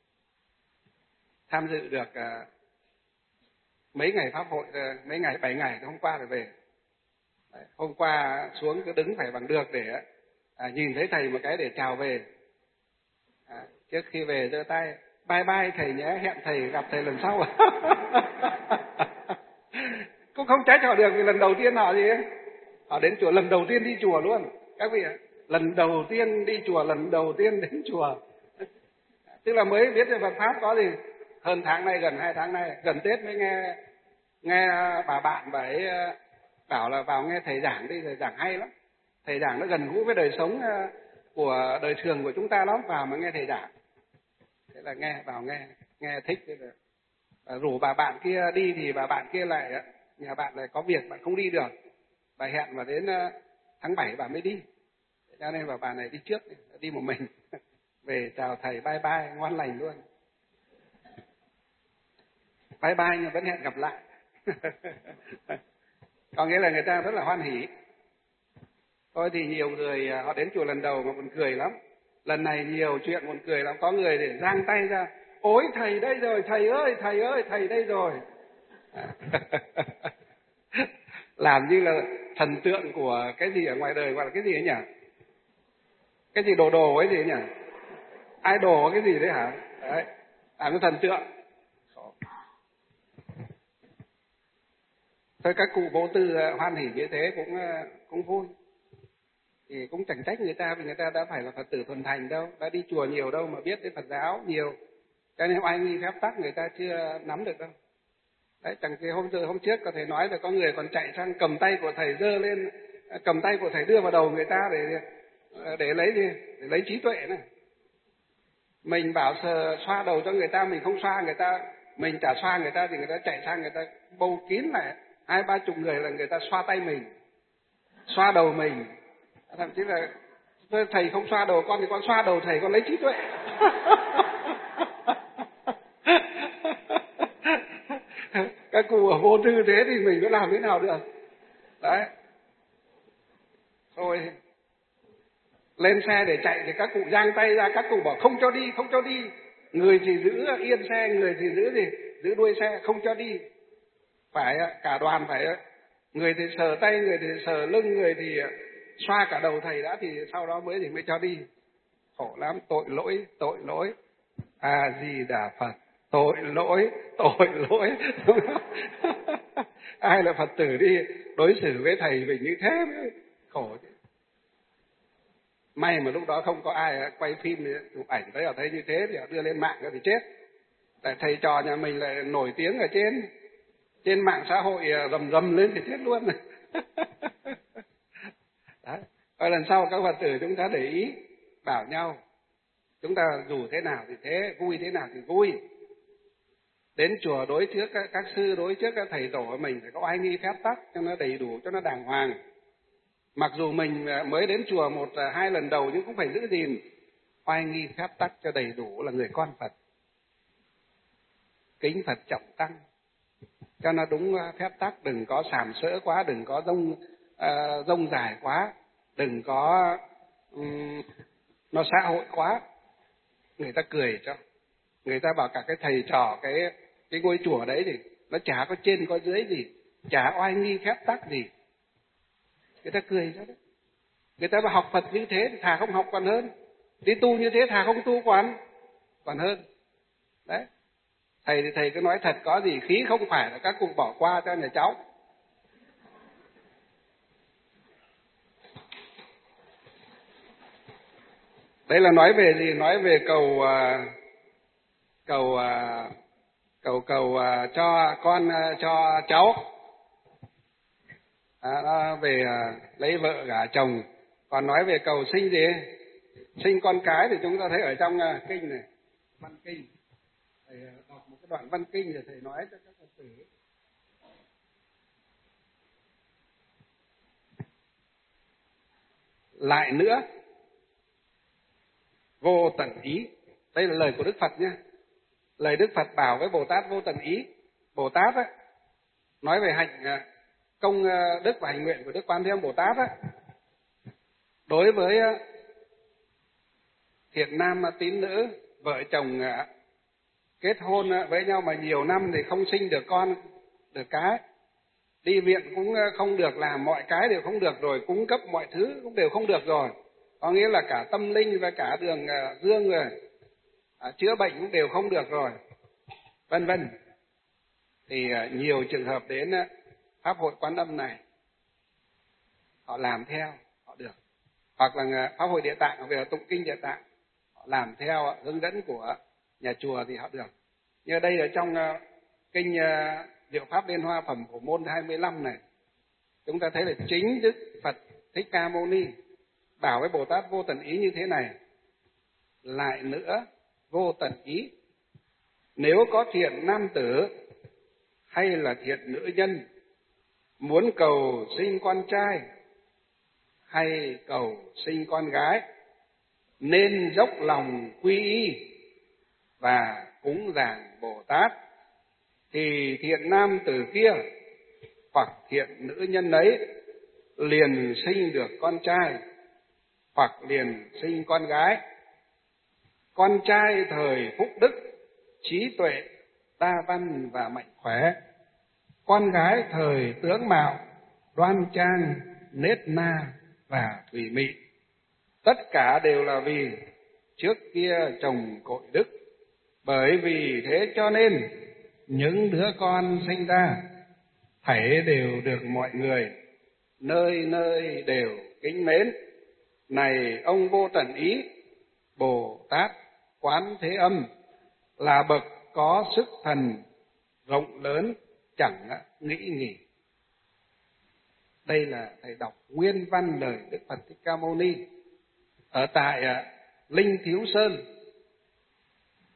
Tham dự được uh, mấy ngày pháp hội, uh, mấy ngày, bảy ngày, hôm qua rồi về. Đấy, hôm qua xuống cứ đứng phải bằng được để uh, nhìn thấy thầy một cái để chào về. À, trước khi về giơ tay, bye bye thầy nhé, hẹn thầy gặp thầy lần sau. Cũng không trách họ được, vì lần đầu tiên họ gì ấy, họ đến chùa, lần đầu tiên đi chùa luôn. Các vị ạ, lần đầu tiên đi chùa, lần đầu tiên đến chùa. Tức là mới biết về Phật Pháp có gì, hơn tháng nay, gần hai tháng nay, gần Tết mới nghe nghe bà bạn bà ấy bảo là vào nghe thầy giảng đi, thầy giảng hay lắm. Thầy giảng nó gần gũi với đời sống của đời thường của chúng ta lắm, vào mà nghe thầy giảng. Thế là nghe, vào nghe, nghe thích. Thế là rủ bà bạn kia đi thì bà bạn kia lại, nhà bạn lại có việc, bạn không đi được. Bà hẹn mà đến tháng bảy bà mới đi. Cho nên bà bà này đi trước, đi một mình. Về chào thầy bye bye, ngoan lành luôn. Bye bye nhưng vẫn hẹn gặp lại. Có nghĩa là người ta rất là hoan hỉ. Thôi thì nhiều người họ đến chùa lần đầu mà buồn cười lắm. Lần này nhiều chuyện buồn cười lắm. Có người để giang tay ra, ôi thầy đây rồi, thầy ơi, thầy ơi, thầy đây rồi. Làm như là thần tượng của cái gì ở ngoài đời, gọi là cái gì ấy nhỉ? Cái gì đồ đồ ấy gì ấy nhỉ? Idol cái gì đấy hả? Đấy, làm cái thần tượng. Thôi các cụ vô tư hoan hỉ như thế cũng cũng vui. Thì cũng chẳng trách người ta, vì người ta đã phải là Phật tử thuần thành đâu, đã đi chùa nhiều đâu mà biết đến Phật giáo nhiều. Cho nên ai nghi phép tắc người ta chưa nắm được đâu. Đấy, chẳng thì hôm giờ hôm trước có thể nói là có người còn chạy sang cầm tay của thầy giơ lên, cầm tay của thầy đưa vào đầu người ta để để lấy gì? Để lấy trí tuệ này. Mình bảo sờ xoa đầu cho người ta, mình không xoa người ta, mình chả xoa người ta thì người ta chạy sang người ta bầu kín lại hai ba chục người là người ta xoa tay mình, xoa đầu mình. Thậm chí là thầy không xoa đầu con thì con xoa đầu thầy, con lấy trí tuệ. Các cụ ở vô tư thế thì mình có làm thế nào được. Đấy. Thôi lên xe để chạy thì các cụ giang tay ra, các cụ bảo không cho đi, không cho đi. Người thì giữ yên xe, người thì giữ gì giữ đuôi xe, không cho đi. Phải cả đoàn phải, người thì sờ tay, người thì sờ lưng, người thì xoa cả đầu thầy đã, thì sau đó mới thì mới cho đi. Khổ lắm, tội lỗi, tội lỗi. A Di Đà Phật, tội lỗi, tội lỗi. Ai là Phật tử đi đối xử với thầy mình như thế mới khổ chứ. May mà lúc đó không có ai quay phim chụp ảnh thấy, ở thấy như thế thì họ đưa lên mạng thì chết. Tại thầy trò nhà mình lại nổi tiếng ở trên trên mạng xã hội, rầm rầm lên thì chết luôn. Đấy. Và lần sau các Phật tử chúng ta để ý bảo nhau, chúng ta dù thế nào thì thế, vui thế nào thì vui. Đến chùa đối trước các, các sư, đối trước các thầy tổ của mình phải có oai nghi phép tắc cho nó đầy đủ, cho nó đàng hoàng. Mặc dù mình mới đến chùa một hai lần đầu nhưng cũng phải giữ gìn oai nghi phép tắc cho đầy đủ, là người con Phật. Kính Phật trọng tăng cho nó đúng phép tắc, đừng có sàm sỡ quá, đừng có rông uh, rông dài quá, đừng có um, nó xã hội quá, người ta cười cho. Người ta bảo cả cái thầy trò cái cái ngôi chùa đấy thì nó chả có trên có dưới gì, chả oai nghi phép tắc gì, người ta cười cho đấy. Người ta bảo học Phật như thế thì thà không học còn hơn, đi tu như thế thà không tu còn còn hơn. Đấy, thầy thì thầy cứ nói thật, có gì khí không phải là các cụ bỏ qua cho nhà cháu. Đây là nói về gì? Nói về cầu cầu cầu cầu cho con cho cháu, à, về lấy vợ gả chồng. Còn nói về cầu sinh gì, sinh con cái thì chúng ta thấy ở trong kinh này, văn kinh. Thầy đọc một cái đoạn văn kinh để thầy nói cho các Phật tử. Lại nữa, vô tận ý. Đây là lời của Đức Phật nhé. Lời Đức Phật bảo với Bồ Tát vô tận ý. Bồ Tát ấy, nói về hạnh công đức và hành nguyện của Đức Quan Thế Âm Bồ Tát ấy. Đối với thiện nam tín nữ, vợ chồng kết hôn với nhau mà nhiều năm thì không sinh được con, được cái, đi viện cũng không được, làm mọi cái đều không được rồi, cung cấp mọi thứ cũng đều không được rồi. Có nghĩa là cả tâm linh và cả đường dương rồi, à, chữa bệnh cũng đều không được rồi, vân vân. Thì nhiều trường hợp đến Pháp hội Quán Âm này, họ làm theo, họ được. Hoặc là Pháp hội Địa Tạng, về tụng kinh Địa Tạng, họ làm theo hướng dẫn của nhà chùa thì họ được. Như đây ở trong kinh Diệu Pháp Liên Hoa Phẩm của môn hai mươi lăm này, chúng ta thấy là chính Đức Phật Thích Ca Mâu Ni bảo với Bồ Tát vô tận ý như thế này. Lại nữa, vô tận ý, nếu có thiện nam tử hay là thiện nữ nhân muốn cầu sinh con trai hay cầu sinh con gái, nên dốc lòng quy y và cúng dường Bồ Tát, thì thiện nam tử kia hoặc thiện nữ nhân ấy liền sinh được con trai hoặc liền sinh con gái. Con trai thời phúc đức, trí tuệ, đa văn và mạnh khỏe. Con gái thời tướng mạo, đoan trang, nết na và thùy mị. Tất cả đều là vì trước kia trồng cội đức. Bởi vì thế cho nên những đứa con sinh ra thảy đều được mọi người nơi nơi đều kính mến. Này ông vô tận ý, Bồ Tát Quán Thế Âm là bậc có sức thần rộng lớn, chẳng nghĩ nghỉ. Đây là thầy đọc nguyên văn lời Đức Phật Thích Ca Mâu Ni ở tại Linh Thiếu Sơn,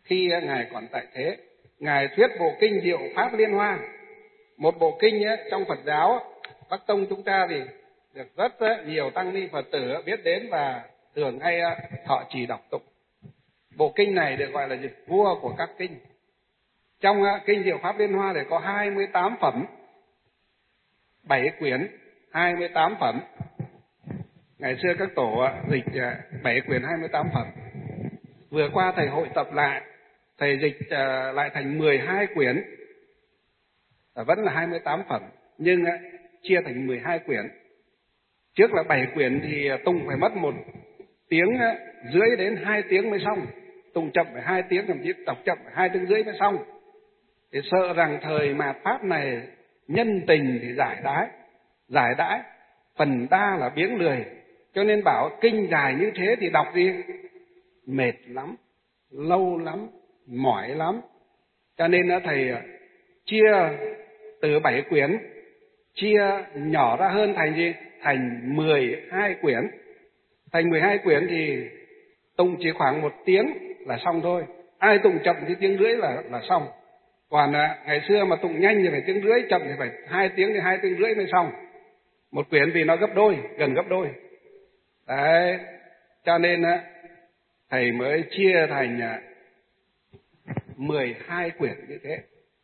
khi ngài còn tại thế, ngài thuyết bộ kinh Diệu Pháp Liên Hoa, một bộ kinh ấy, trong Phật giáo Bắc Tông chúng ta thì được rất nhiều tăng ni Phật tử biết đến và thường hay thọ trì đọc tụng. Bộ kinh này được gọi là gì? Vua của các kinh. Trong kinh Diệu Pháp Liên Hoa thì có hai mươi tám phẩm, bảy quyển, hai mươi tám phẩm. Ngày xưa các tổ dịch bảy quyển hai mươi tám phẩm. Vừa qua thầy hội tập lại, thầy dịch lại thành mười hai quyển, vẫn là hai mươi tám phẩm, nhưng chia thành mười hai quyển. Trước là bảy quyển thì tụng phải mất một tiếng rưỡi đến hai tiếng mới xong. Tụng chậm phải hai tiếng, thậm chí đọc chậm phải hai tiếng rưỡi mới xong. Thì sợ rằng thời mạt Pháp này nhân tình thì giải đãi, giải đãi, phần đa là biếng lười. Cho nên bảo kinh dài như thế thì đọc gì? Mệt lắm, lâu lắm, mỏi lắm. Cho nên thầy chia từ bảy quyển, chia nhỏ ra hơn thành gì? Thành mười hai quyển. Thành mười hai quyển thì tụng chỉ khoảng một tiếng là xong thôi. Ai tụng chậm thì tiếng rưỡi là, là xong. Còn à, ngày xưa mà tụng nhanh thì phải tiếng rưỡi, chậm thì phải hai tiếng thì hai tiếng rưỡi mới xong. Một quyển vì nó gấp đôi, gần gấp đôi. Đấy, cho nên á, thầy mới chia thành à, mười hai quyển như thế.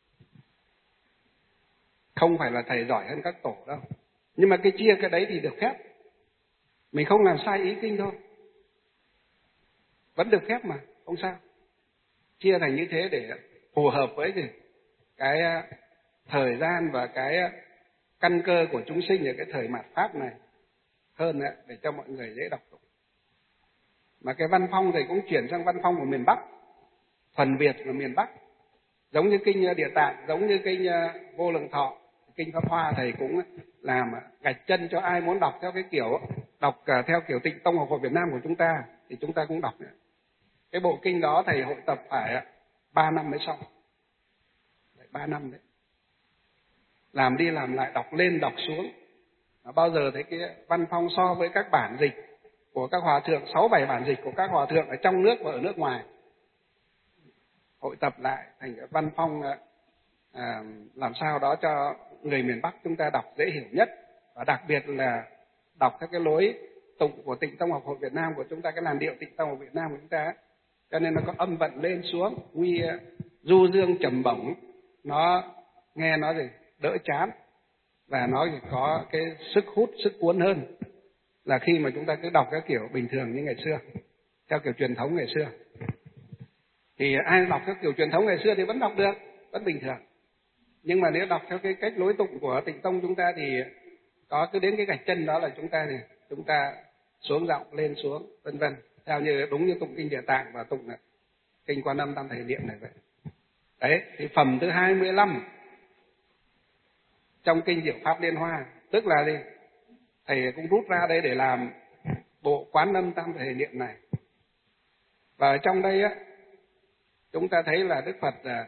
Không phải là thầy giỏi hơn các tổ đâu. Nhưng mà cái chia cái đấy thì được phép. Mình không làm sai ý kinh thôi. Vẫn được phép mà, không sao. Chia thành như thế để phù hợp với gì? Cái thời gian và cái căn cơ của chúng sinh ở cái thời mạt Pháp này hơn đấy, để cho mọi người dễ đọc tụng. Mà cái văn phong thầy cũng chuyển sang văn phong của miền Bắc, phần Việt là miền Bắc. Giống như kinh Địa Tạng, giống như kinh Vô Lượng Thọ, kinh Pháp Hoa thầy cũng làm gạch chân cho ai muốn đọc theo cái kiểu, đọc theo kiểu Tịnh Tông Học Phật Việt Nam của chúng ta thì chúng ta cũng đọc. Cái bộ kinh đó thầy hội tập phải ba năm mới xong. ba năm đấy. Làm đi làm lại, đọc lên đọc xuống. Bao giờ thấy cái văn phong so với các bản dịch của các hòa thượng, sáu bảy bản dịch của các hòa thượng ở trong nước và ở nước ngoài, hội tập lại thành cái văn phong à, làm sao đó cho người miền Bắc chúng ta đọc dễ hiểu nhất, và đặc biệt là đọc theo cái lối tụng của Tịnh Tông Học Hội Việt Nam của chúng ta, cái làn điệu Tịnh Tông Học Việt Nam của chúng ta, cho nên nó có âm vận lên xuống, nguy du dương trầm bổng, nó nghe nó gì đỡ chán, và nó thì có cái sức hút, sức cuốn hơn là khi mà chúng ta cứ đọc cái kiểu bình thường như ngày xưa, theo kiểu truyền thống ngày xưa. Thì ai đọc theo kiểu truyền thống ngày xưa thì vẫn đọc được, vẫn bình thường. Nhưng mà nếu đọc theo cái cách lối tụng của Tịnh Tông chúng ta thì có cứ đến cái gạch chân đó là chúng ta thì chúng ta xuống giọng lên xuống vân vân, theo như đúng như tụng kinh Địa Tạng và tụng này, kinh Quan Âm Tam Thầy Niệm này vậy. Đấy, thì phẩm thứ hai mươi lăm trong kinh Diệu Pháp Liên Hoa, tức là gì? Thầy cũng rút ra đây để làm bộ Quán Âm Tam Thầy Niệm này. Và ở trong đây á, chúng ta thấy là Đức Phật à,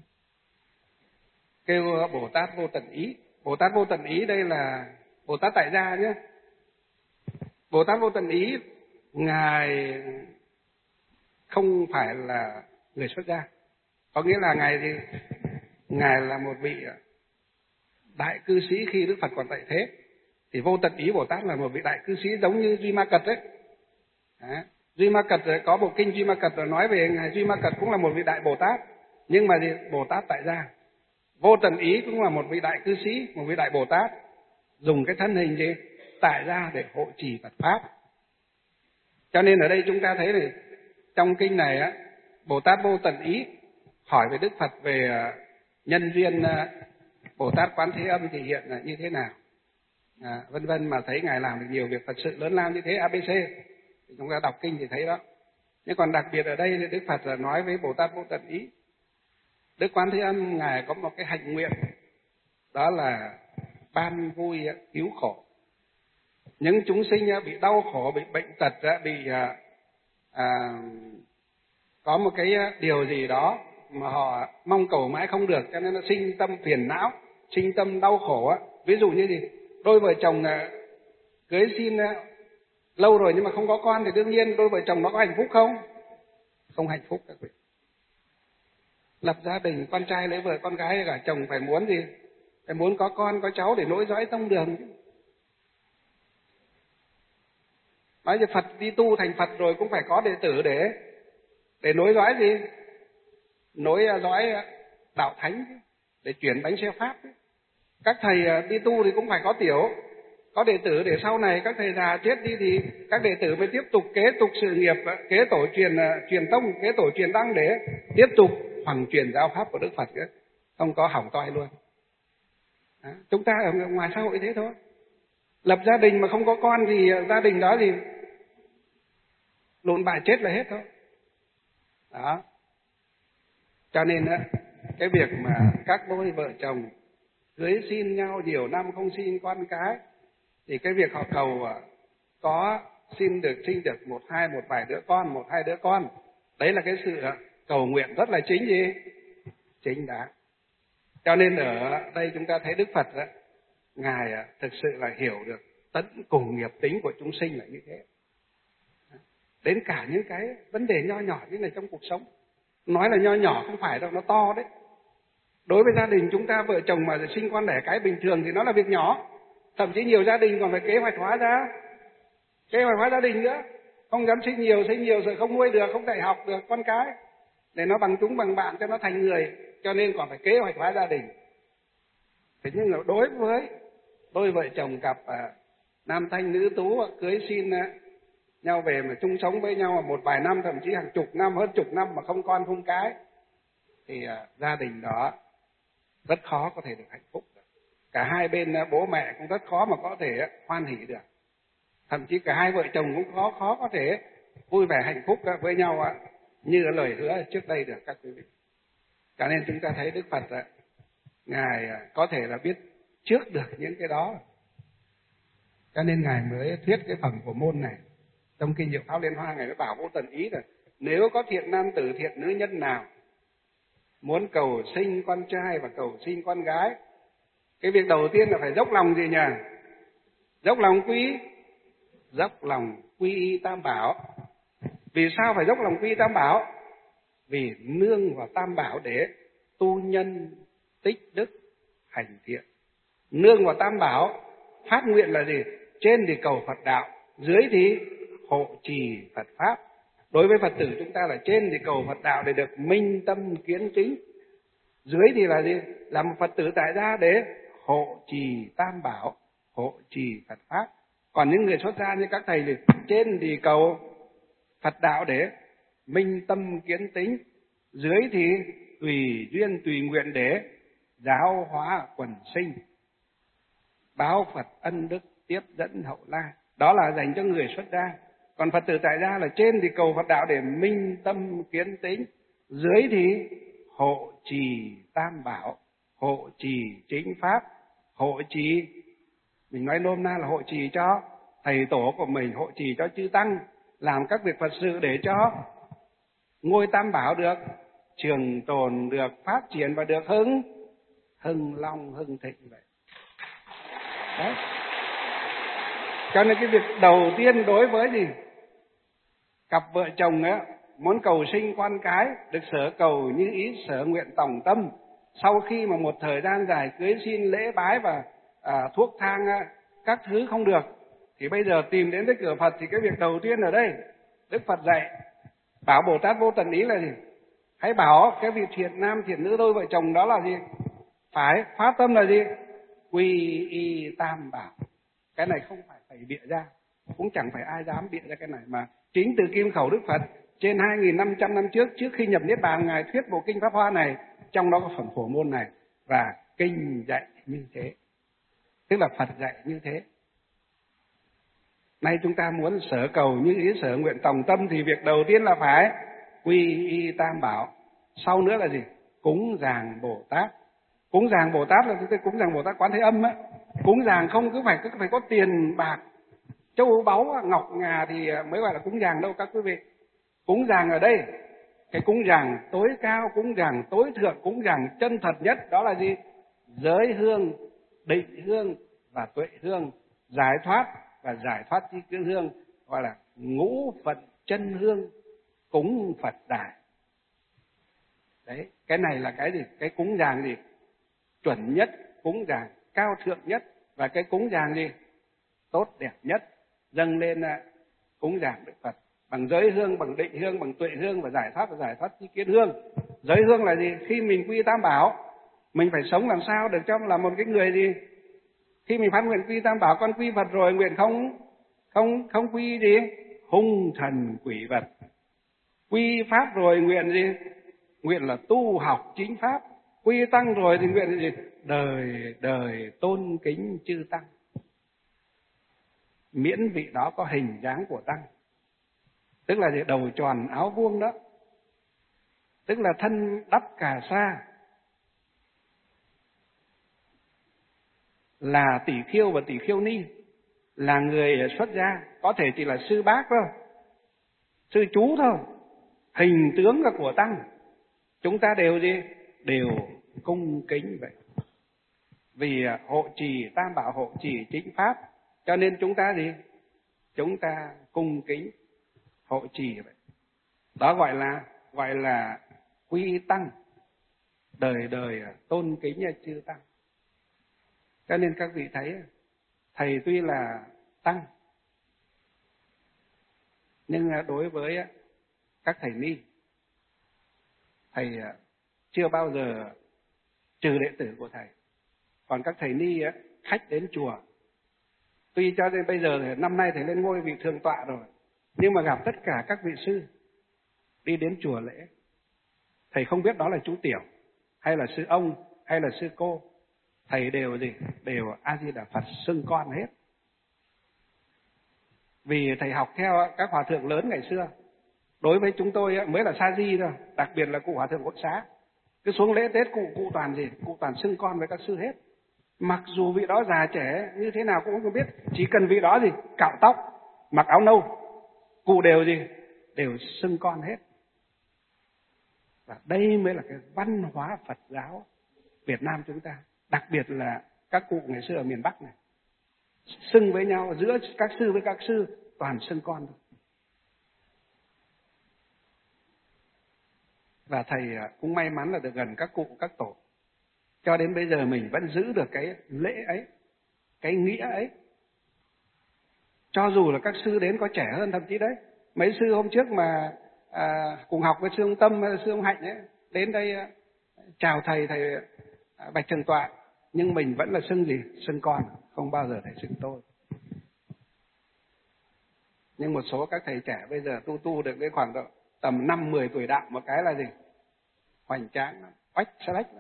kêu Bồ Tát Vô Tận Ý. Bồ Tát Vô Tận Ý đây là Bồ Tát tại gia nhé. Bồ Tát Vô Tận Ý, Ngài không phải là người xuất gia. Có nghĩa là Ngài thì Ngài là một vị đại cư sĩ khi Đức Phật còn tại thế. Thì Vô Tận Ý Bồ Tát là một vị đại cư sĩ giống như Duy Ma Cật đấy. Đó. Duy Ma Cật có bộ kinh Duy Ma Cật nói về Ngài Duy Ma Cật cũng là một vị đại Bồ Tát, nhưng mà gì? Bồ Tát tại gia. Vô Tận Ý cũng là một vị đại cư sĩ, một vị đại Bồ Tát, dùng cái thân hình gì? Tại gia để hộ trì Phật Pháp. Cho nên ở đây chúng ta thấy này, trong kinh này á, Bồ Tát Vô Tận Ý hỏi về Đức Phật về nhân duyên Bồ Tát Quán Thế Âm thì hiện là như thế nào, à, vân vân, mà thấy Ngài làm được nhiều việc thật sự lớn lao như thế, a bê xê. Thì chúng ta đọc kinh thì thấy đó. Nhưng còn đặc biệt ở đây thì Đức Phật là nói với Bồ Tát Vô Tận Ý, Đức Quán Thế Âm Ngài có một cái hạnh nguyện, đó là ban vui cứu khổ. Những chúng sinh bị đau khổ, bị bệnh tật, bị à, à, có một cái điều gì đó mà họ mong cầu mãi không được, cho nên nó sinh tâm phiền não, sinh tâm đau khổ. Ví dụ như gì? Đôi vợ chồng cưới xin lâu rồi nhưng mà không có con thì đương nhiên đôi vợ chồng nó có hạnh phúc không? Không hạnh phúc các vị. Lập gia đình, con trai lấy vợ, con gái cả chồng phải muốn gì? Phải muốn có con, có cháu để nối dõi tông đường. Nói như Phật đi tu thành Phật rồi cũng phải có đệ tử để để nối dõi gì? Nối dõi đạo thánh, để chuyển bánh xe pháp. Các thầy đi tu thì cũng phải có tiểu, có đệ tử để sau này các thầy già chết đi thì các đệ tử mới tiếp tục kế tục sự nghiệp, kế tổ truyền truyền tông, kế tổ truyền đăng để tiếp tục hoằng truyền giáo pháp của Đức Phật nữa. Không có hỏng toi luôn. Đó. Chúng ta ở ngoài xã hội thế thôi. Lập gia đình mà không có con thì gia đình đó thì lụn bại chết là hết thôi. Đó. Cho nên cái việc mà các đôi vợ chồng cưới xin nhau nhiều năm không sinh con cái thì cái việc họ cầu có xin được sinh được một hai một vài đứa con, một hai đứa con, đấy là cái sự cầu nguyện rất là chính gì? Chính đáng. Cho nên ở đây chúng ta thấy Đức Phật đó, Ngài thực sự là hiểu được tận cùng nghiệp tính của chúng sinh là như thế. Đến cả những cái vấn đề nho nhỏ như này trong cuộc sống. Nói là nho nhỏ không phải đâu, nó to đấy. Đối với gia đình chúng ta vợ chồng mà sinh con đẻ cái bình thường thì nó là việc nhỏ. Thậm chí nhiều gia đình còn phải kế hoạch hóa ra. Kế hoạch hóa gia đình nữa. Không dám sinh nhiều, sinh nhiều rồi không nuôi được, không dạy học được con cái. Để nó bằng chúng bằng bạn cho nó thành người. Cho nên còn phải kế hoạch hóa gia đình. Thế nhưng mà đối với đôi vợ chồng cặp à, nam thanh nữ tú cưới xin à, nhau về mà chung sống với nhau một vài năm, thậm chí hàng chục năm, hơn chục năm mà không con không cái thì à, gia đình đó rất khó có thể được hạnh phúc được. Cả hai bên à, bố mẹ cũng rất khó mà có thể à, hoan hỷ được. Thậm chí cả hai vợ chồng cũng khó khó có thể vui vẻ hạnh phúc à, với nhau à, như lời hứa trước đây được các quý vị. Cho nên chúng ta thấy Đức Phật à, Ngài à, có thể là biết trước được những cái đó. Cho nên Ngài mới thuyết cái phẩm của môn này. Trong kinh Diệu Pháp Liên Hoa Ngài mới bảo Vô Tận Ý là nếu có thiện nam tử thiện nữ nhân nào muốn cầu sinh con trai và cầu sinh con gái, cái việc đầu tiên là phải dốc lòng gì nhỉ? Dốc lòng quy dốc lòng quy y Tam Bảo. Vì sao phải dốc lòng quy y Tam Bảo? Vì nương vào Tam Bảo để tu nhân tích đức hành thiện. Nương vào Tam Bảo phát nguyện là gì? Trên thì cầu Phật đạo, dưới thì hộ trì Phật pháp. Đối với Phật tử chúng ta là trên thì cầu Phật đạo để được minh tâm kiến chính, dưới thì là gì? Là một Phật tử tại gia để hộ trì Tam Bảo, hộ trì Phật pháp. Còn những người xuất gia như các thầy thì trên thì cầu Phật đạo để minh tâm kiến tính, dưới thì tùy duyên tùy nguyện để giáo hóa quần sinh, báo Phật ân đức, tiếp dẫn hậu lai. Đó là dành cho người xuất gia. Còn Phật tử tại gia là trên thì cầu Phật đạo để minh tâm kiến tính, dưới thì hộ trì Tam Bảo, hộ trì chính pháp, hộ trì, mình nói nôm na là hộ trì cho thầy tổ của mình, hộ trì cho chư tăng, làm các việc Phật sự để cho ngôi Tam Bảo được trường tồn, được phát triển và được hưng hưng long hưng thịnh vậy. Đấy. Cho nên cái việc đầu tiên đối với gì? Cặp vợ chồng ấy, muốn cầu sinh con cái, được sở cầu như ý sở nguyện tòng tâm. Sau khi mà một thời gian dài cưới xin lễ bái và à, thuốc thang các thứ không được, thì bây giờ tìm đến với cửa Phật thì cái việc đầu tiên ở đây Đức Phật dạy bảo Bồ Tát Vô Tận Ý là gì? Hãy bảo cái việc thiện nam thiện nữ đôi vợ chồng đó là gì? Phải phát tâm là gì? Quy y Tam Bảo. Cái này không phải phải bịa ra, cũng chẳng phải ai dám bịa ra cái này, mà chính từ kim khẩu Đức Phật trên hai nghìn năm trăm năm trước, trước khi nhập Niết Bàn, Ngài thuyết bộ kinh Pháp Hoa này, trong đó có phẩm Phổ Môn này, và kinh dạy như thế. Tức là Phật dạy như thế. Nay chúng ta muốn sở cầu như ý sở nguyện tòng tâm thì việc đầu tiên là phải quy y Tam Bảo. Sau nữa là gì? Cúng dường Bồ Tát. Cúng dường Bồ Tát là chúng ta cúng dường Bồ Tát Quán Thế Âm á. Cúng dường không cứ phải cứ phải có tiền bạc, châu báu, ngọc ngà thì mới gọi là cúng dường đâu các quý vị. Cúng dường ở đây, cái cúng dường tối cao, cúng dường tối thượng, cúng dường chân thật nhất đó là gì? Giới hương, định hương và tuệ hương, giải thoát và giải thoát chi kiến hương, gọi là ngũ Phật chân hương, cúng Phật đài. Đấy, cái này là cái gì? Cái cúng dường gì? Chuẩn nhất, cúng dường cao thượng nhất, và cái cúng dường gì? Tốt đẹp nhất, dâng lên cúng dường Đức Phật bằng giới hương, bằng định hương, bằng tuệ hương, và giải thoát và giải thoát chi kiến hương. Giới hương là gì? Khi mình quy tam bảo, mình phải sống làm sao được cho là một cái người gì? Khi mình phát nguyện quy tam bảo, con quy Phật rồi, nguyện không không không quy gì? Hung thần quỷ vật. Quy pháp rồi nguyện gì? Nguyện là tu học chính pháp. Quy tăng rồi thì nguyện là gì? Đời đời tôn kính chư tăng. Miễn vị đó có hình dáng của tăng. Tức là gì? Đầu tròn áo vuông đó. Tức là thân đắp cà sa, là tỷ khiêu và tỷ khiêu ni, là người xuất gia, có thể chỉ là sư bác thôi, sư chú thôi, hình tướng là của tăng. Chúng ta đều gì? Đều cung kính vậy. Vì hộ trì tam bảo, hộ trì chính pháp, cho nên chúng ta gì? Chúng ta cung kính hộ trì vậy. Đó gọi là gọi là quy tăng, đời đời tôn kính chư tăng. Cho nên các vị thấy, thầy tuy là tăng, nhưng đối với các thầy ni, thầy chưa bao giờ trừ đệ tử của thầy. Còn các thầy ni khách đến chùa, tuy cho đến bây giờ năm nay thầy lên ngôi vị thượng tọa rồi, nhưng mà gặp tất cả các vị sư đi đến chùa lễ, thầy không biết đó là chú tiểu hay là sư ông hay là sư cô, thầy đều gì? Đều A Di Đà Phật xưng con hết. Vì thầy học theo các hòa thượng lớn ngày xưa. Đối với chúng tôi mới là sa di thôi, đặc biệt là cụ hòa thượng Quận Xá, cứ xuống lễ Tết cụ cụ toàn gì? Cụ toàn xưng con với các sư hết. Mặc dù vị đó già trẻ như thế nào cũng không biết, chỉ cần vị đó gì? Cạo tóc, mặc áo nâu, cụ đều gì? Đều xưng con hết. Và đây mới là cái văn hóa Phật giáo Việt Nam chúng ta. Đặc biệt là các cụ ngày xưa ở miền Bắc này, xưng với nhau, giữa các sư với các sư toàn xưng con thôi. Và thầy cũng may mắn là được gần các cụ, các tổ. Cho đến bây giờ mình vẫn giữ được cái lễ ấy, cái nghĩa ấy. Cho dù là các sư đến có trẻ hơn, thậm chí đấy, mấy sư hôm trước mà à, cùng học với sư ông Tâm hay sư ông Hạnh ấy, đến đây à, chào thầy, thầy à, Bạch Trường Tọa, nhưng mình vẫn là xưng gì? Xưng con, không bao giờ thầy xưng tôi. Nhưng một số các thầy trẻ bây giờ tu tu được cái khoảng độ tầm năm mười tuổi đạo, một cái là gì? Hoành tráng, oách xa lách.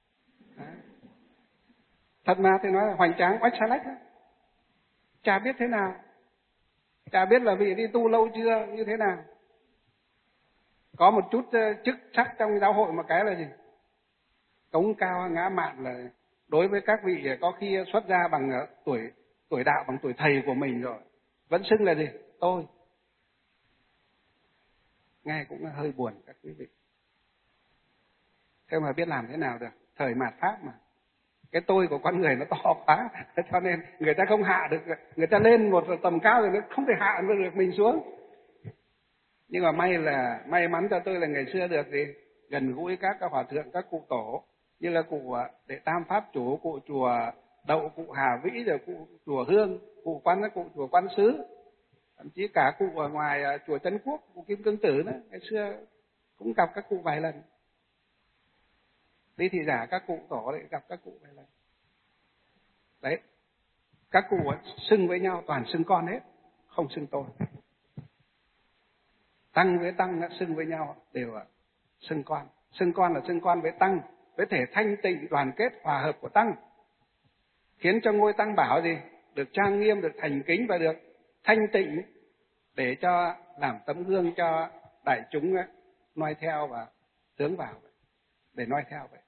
Thật mà thầy nói là hoành tráng, oách xa lách. Chả biết thế nào, chả biết là vị đi tu lâu chưa, như thế nào. Có một chút chức sắc trong giáo hội, một cái là gì? Cống cao ngã mạn, là đối với các vị có khi xuất gia bằng tuổi tuổi đạo, bằng tuổi thầy của mình rồi, vẫn xưng là gì? Tôi. Nghe cũng hơi buồn các quý vị. Thế mà biết làm thế nào được, thời mạt Pháp mà. Cái tôi của con người nó to quá, cho nên người ta không hạ được, người ta lên một tầm cao rồi nó không thể hạ được mình xuống. Nhưng mà may là may mắn cho tôi là ngày xưa được gì? Gần gũi các, các hòa thượng, các cụ tổ, như là cụ Đệ Tam Pháp Chủ, cụ chùa Đậu, cụ Hà Vĩ, rồi cụ chùa Hương, cụ quan cụ chùa Quan Xứ, thậm chí cả cụ ở ngoài chùa Trấn Quốc, cụ Kim Cương Tử đó, ngày xưa cũng gặp các cụ vài lần. Đi thị giả các cụ tổ đấy, gặp các cụ vài lần. Đấy, các cụ xưng với nhau toàn xưng con hết, không xưng tôi. Tăng với tăng xưng với nhau đều là xưng con. Xưng con là xưng con với tăng, với thể thanh tịnh đoàn kết hòa hợp của tăng, khiến cho ngôi tăng bảo gì? Được trang nghiêm, được thành kính và được thanh tịnh, để cho làm tấm gương cho đại chúng noi theo và hướng vào, để noi theo vậy.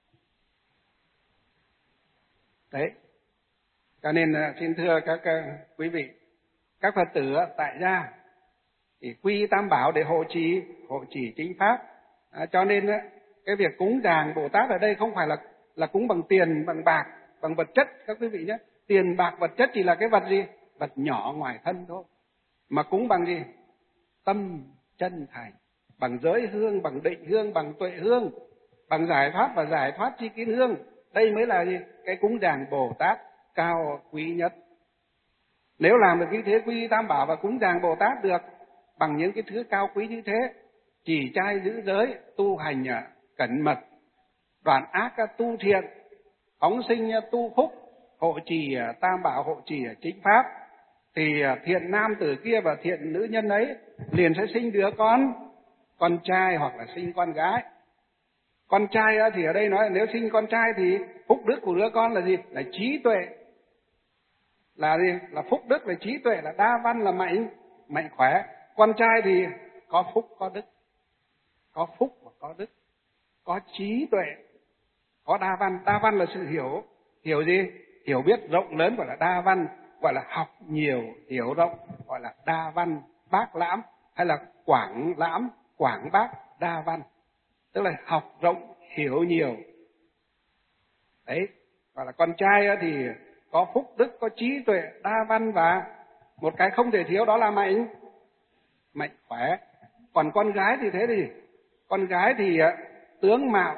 Đấy. Cho nên xin thưa các quý vị, các Phật tử tại gia thì quy tam bảo để hộ trì, hộ trì chính pháp. À, cho nên cái việc cúng dường Bồ Tát ở đây không phải là là cúng bằng tiền, bằng bạc, bằng vật chất các quý vị nhé. Tiền bạc vật chất chỉ là cái vật gì? Vật nhỏ ngoài thân thôi. Mà cúng bằng gì? Tâm chân thành, bằng giới hương, bằng định hương, bằng tuệ hương. bằng giải thoát và giải thoát chi kiến hương. Đây mới là gì? Cái cúng dường Bồ Tát cao quý nhất. Nếu làm được như thế, quy y tam bảo và cúng dường Bồ Tát được bằng những cái thứ cao quý như thế, trì trai giữ giới, tu hành cẩn mật, đoạn ác tu thiện, phóng sinh tu phúc, hộ trì tam bảo, hộ trì chính pháp, thì thiện nam tử kia và thiện nữ nhân ấy liền sẽ sinh đứa con con trai hoặc là sinh con gái. Con trai thì ở đây nói nếu sinh con trai thì phúc đức của đứa con là gì? Là trí tuệ. Là gì? Là phúc đức, là trí tuệ, là đa văn, là mạnh mạnh khỏe. Con trai thì có phúc có đức, có phúc và có đức, có trí tuệ, có đa văn. Đa văn là sự hiểu. Hiểu gì? Hiểu biết rộng lớn gọi là đa văn, gọi là học nhiều hiểu rộng gọi là đa văn bác lãm, hay là quảng lãm quảng bác đa văn, tức là học rộng hiểu nhiều. Đấy, gọi là con trai thì có phúc đức, có trí tuệ, đa văn, và một cái không thể thiếu đó là mạnh mạnh khỏe. Còn con gái thì thế thì con gái thì tướng mạo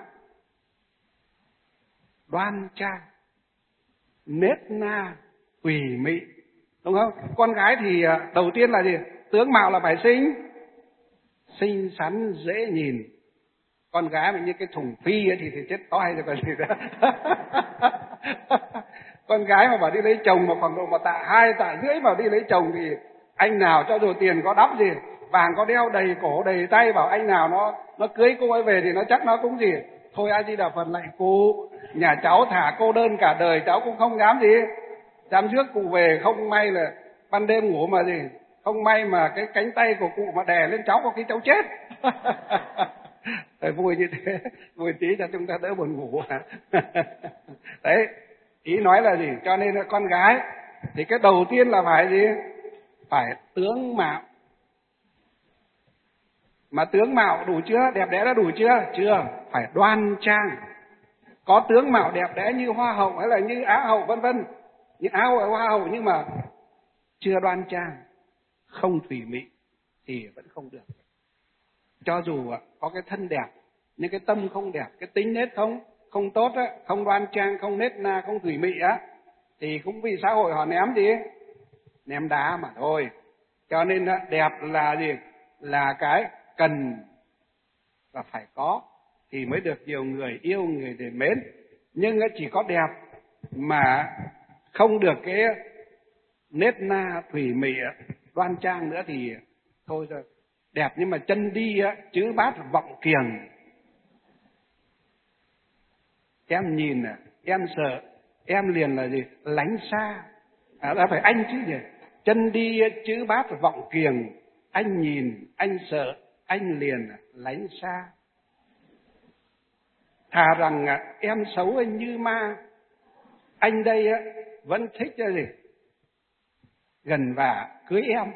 đoan trang, nết na tùy mị, đúng không? Con gái thì đầu tiên là gì? Tướng mạo là phải xinh xinh xắn dễ nhìn. Con gái mà như cái thùng phi ấy thì thì chết toi rồi còn gì nữa. Con gái mà bảo đi lấy chồng mà khoảng độ một tạ hai tạ rưỡi mà đi lấy chồng thì anh nào cho dù tiền có đắp gì, vàng có đeo đầy cổ đầy tay, bảo anh nào nó nó cưới cô ấy về thì nó chắc nó cũng gì thôi, A Di Đà Phật lạy cụ, nhà cháu thả cô đơn cả đời cháu cũng không dám gì dám rước cụ về. Không may là ban đêm ngủ mà gì, không may mà cái cánh tay của cụ mà đè lên cháu có khi cháu chết. Đấy, vui như thế, vui tí cho chúng ta đỡ buồn ngủ. Đấy, ý nói là gì? Cho nên là con gái thì cái đầu tiên là phải gì? Phải tướng mạo. Mà tướng mạo đủ chưa? Đẹp đẽ đã đủ chưa? Chưa, phải đoan trang. Có tướng mạo đẹp đẽ như hoa hậu hay là như á hậu vân vân, như á hậu hoa hậu nhưng mà chưa đoan trang, không thủy mị thì vẫn không được. Cho dù có cái thân đẹp nhưng cái tâm không đẹp, cái tính nết không không tốt á, không đoan trang, không nết na, không thủy mị á, thì cũng vì xã hội họ ném gì? Ném đá mà thôi. Cho nên đẹp là gì? Là cái cần và phải có thì mới được nhiều người yêu, người để mến. Nhưng chỉ có đẹp mà không được cái nết na thủy mị đoan trang nữa thì thôi rồi. Đẹp nhưng mà chân đi á, chữ bát vọng kiềng. Em nhìn à, em sợ, em liền là gì? Lánh xa. À, đã phải anh chứ nhỉ? Chân đi chữ bát vọng kiềng, anh nhìn, anh sợ, anh liền lánh xa. Thà rằng em xấu anh như ma, anh đây vẫn thích cái gì? Gần và cưới em.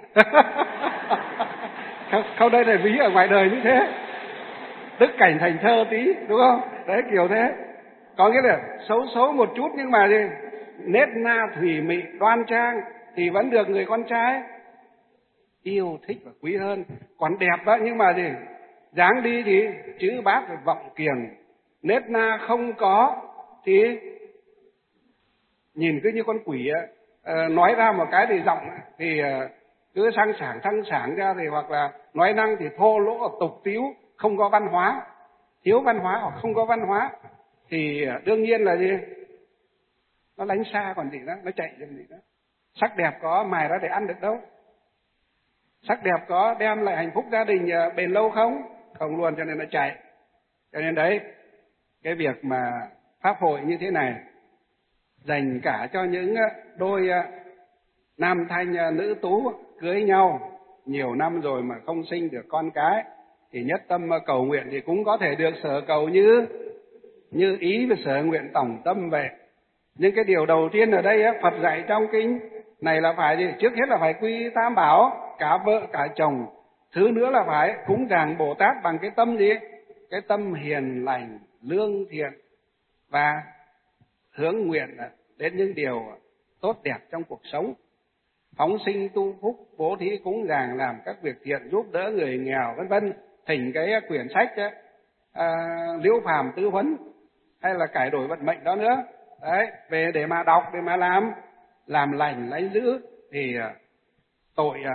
Không, đây là ví ở ngoài đời như thế. Tức cảnh thành thơ tí, đúng không? Đấy, kiểu thế. Có nghĩa là xấu xấu một chút nhưng mà gì? Nết na thủy mị đoan trang thì vẫn được người con trai yêu thích và quý hơn. Còn đẹp đó nhưng mà gì? Dáng đi thì chữ bát vọng kiềng, nết na không có thì nhìn cứ như con quỷ á, nói ra một cái thì giọng thì cứ sang sảng sang sảng ra, thì hoặc là nói năng thì thô lỗ tục tiếu, không có văn hóa, thiếu văn hóa hoặc không có văn hóa thì đương nhiên là gì? Nó lánh xa còn gì đó, nó chạy làm gì đó. Sắc đẹp có mài ra để ăn được đâu. Sắc đẹp có đem lại hạnh phúc gia đình bền lâu không? Không luôn, cho nên nó chạy. Cho nên đấy, cái việc mà pháp hội như thế này dành cả cho những đôi nam thanh nữ tú cưới nhau nhiều năm rồi mà không sinh được con cái, thì nhất tâm cầu nguyện thì cũng có thể được sở cầu như như ý và sở nguyện tổng tâm vậy. Nhưng cái điều đầu tiên ở đây Phật dạy trong kinh này là phải gì? Trước hết là phải quy tam bảo, cả vợ cả chồng. Thứ nữa là phải cúng dường Bồ Tát bằng cái tâm gì? Cái tâm hiền lành, lương thiện và hướng nguyện đến những điều tốt đẹp trong cuộc sống. Phóng sinh tu phúc, bố thí cúng dường, làm các việc thiện giúp đỡ người nghèo vân vân. Thỉnh cái quyển sách ấy, à, liễu phàm tứ huấn hay là cải đổi vận mệnh đó nữa. Đấy, về để mà đọc, để mà làm, làm lành lấy giữ thì à, tội à,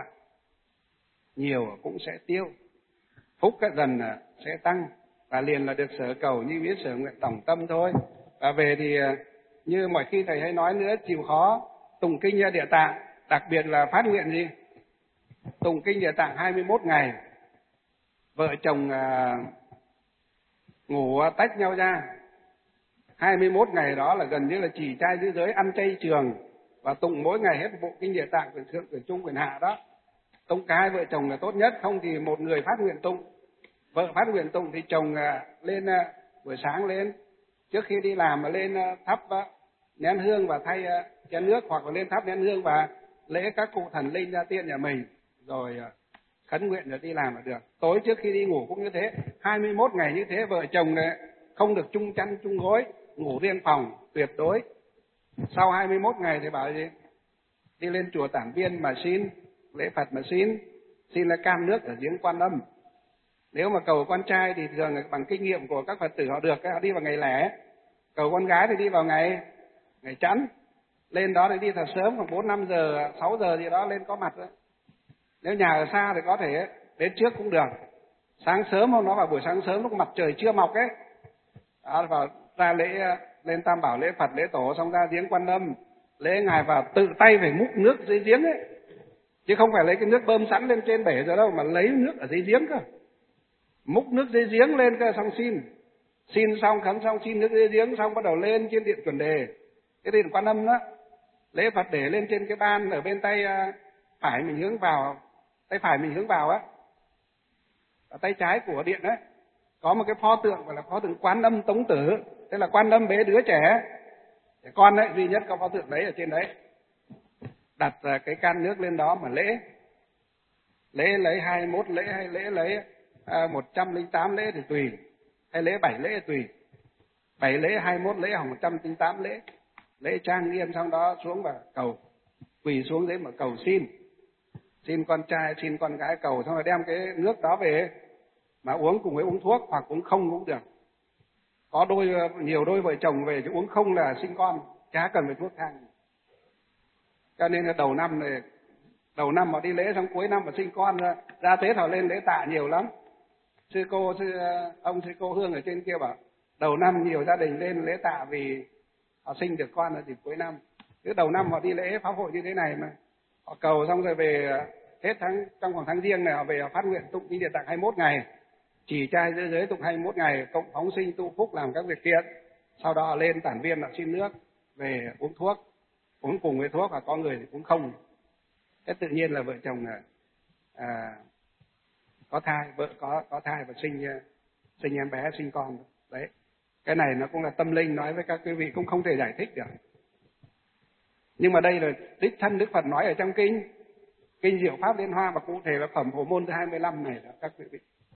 nhiều cũng sẽ tiêu, phúc cái dần à, sẽ tăng, và liền là được sở cầu như biết sở nguyện tổng tâm thôi. Và về thì à, như mọi khi thầy hay nói nữa, chịu khó tụng kinh Địa Tạng, đặc biệt là phát nguyện gì? Tụng kinh Địa Tạng hai mươi mốt ngày, vợ chồng à, ngủ tách nhau ra. hai mươi mốt ngày đó là gần như là chỉ trai giữ giới, ăn chay trường, và tụng mỗi ngày hết bộ kinh Địa Tạng, quyền thượng, quyền trung, quyền hạ đó. Tụng cả hai vợ chồng là tốt nhất, không thì một người phát nguyện tụng. Vợ phát nguyện tụng thì chồng à, lên à, buổi sáng lên, trước khi đi làm mà lên à, thắp à, nén hương và thay à, chén nước, hoặc là lên thắp nén hương và lễ các cụ thần linh gia tiên nhà mình, rồi à, khấn nguyện rồi đi làm là được. Tối trước khi đi ngủ cũng như thế, hai mươi mốt ngày như thế, vợ chồng này không được chung chăn chung gối, ngủ riêng phòng tuyệt đối. Sau hai mươi mốt ngày thì bảo gì? Đi lên chùa Tản Viên mà xin lễ Phật, mà xin xin là can nước ở giếng Quan Âm. Nếu mà cầu con trai thì thường bằng kinh nghiệm của các Phật tử họ được, họ đi vào ngày lẻ. Cầu con gái thì đi vào ngày ngày chẵn. Lên đó thì đi thật sớm, khoảng bốn năm giờ, sáu giờ gì đó lên có mặt rồi. Nếu nhà ở xa thì có thể đến trước cũng được. Sáng sớm hôm đó vào buổi sáng sớm lúc mặt trời chưa mọc ấy, đó, vào ra lễ lên Tam Bảo lễ Phật lễ Tổ, xong ra giếng Quan Âm lễ ngài, vào tự tay phải múc nước dưới giếng ấy, chứ không phải lấy cái nước bơm sẵn lên trên bể rồi đâu, mà lấy nước ở dưới giếng cơ, múc nước dưới giếng lên cơ, xong xin xin xong khấn xong xin nước dưới giếng xong bắt đầu lên trên điện chuẩn đề, cái điện Quan Âm đó, lễ Phật để lên trên cái ban ở bên tay phải mình hướng vào, tay phải mình hướng vào á, ở tay trái của điện đấy có một cái pho tượng gọi là pho tượng Quan Âm Tống Tử, tức là Quan Âm bế đứa trẻ trẻ con đấy, duy nhất có pho tượng đấy ở trên đấy. Đặt cái can nước lên đó mà lễ lễ lấy hai mươi mốt lễ hay lễ lấy à, một trăm lẻ tám lễ thì tùy, hay lễ bảy lễ thì tùy, bảy lễ hai mươi mốt lễ hoặc một trăm lẻ tám lễ, lễ trang nghiêm, xong đó xuống và cầu, quỳ xuống đấy mà cầu xin xin con trai xin con gái, cầu xong rồi đem cái nước đó về mà uống cùng với uống thuốc, hoặc uống không cũng được. Có đôi nhiều đôi vợ chồng về chứ uống không là sinh con, chả cần phải thuốc thang. Cho nên là đầu năm này, đầu năm mà đi lễ xong cuối năm mà sinh con ra, ra Tết họ lên lễ tạ nhiều lắm. Sư cô sư ông sư cô Hương ở trên kia bảo đầu năm nhiều gia đình lên lễ tạ vì họ sinh được con ở dịp cuối năm. Cứ đầu năm họ đi lễ pháp hội như thế này mà họ cầu xong rồi về hết tháng, trong khoảng tháng Giêng này họ về họ phát nguyện tụng kinh Địa Tạng hai mươi mốt ngày, chỉ trai giữ giới tụng hai mươi mốt ngày, cộng phóng sinh tu phúc làm các việc thiện, sau đó họ lên Tản Viên họ xin nước về uống thuốc, uống cùng với thuốc, và có người thì cũng không. Thế tự nhiên là vợ chồng là à, có thai, vợ có có thai và sinh sinh em bé, sinh con đấy. Cái này nó cũng là tâm linh, nói với các quý vị cũng không thể giải thích được, nhưng mà đây là đích thân Đức Phật nói ở trong kinh kinh Diệu Pháp Liên Hoa, và cụ thể là phẩm Phổ Môn thứ hai mươi lăm này đó các quý vị.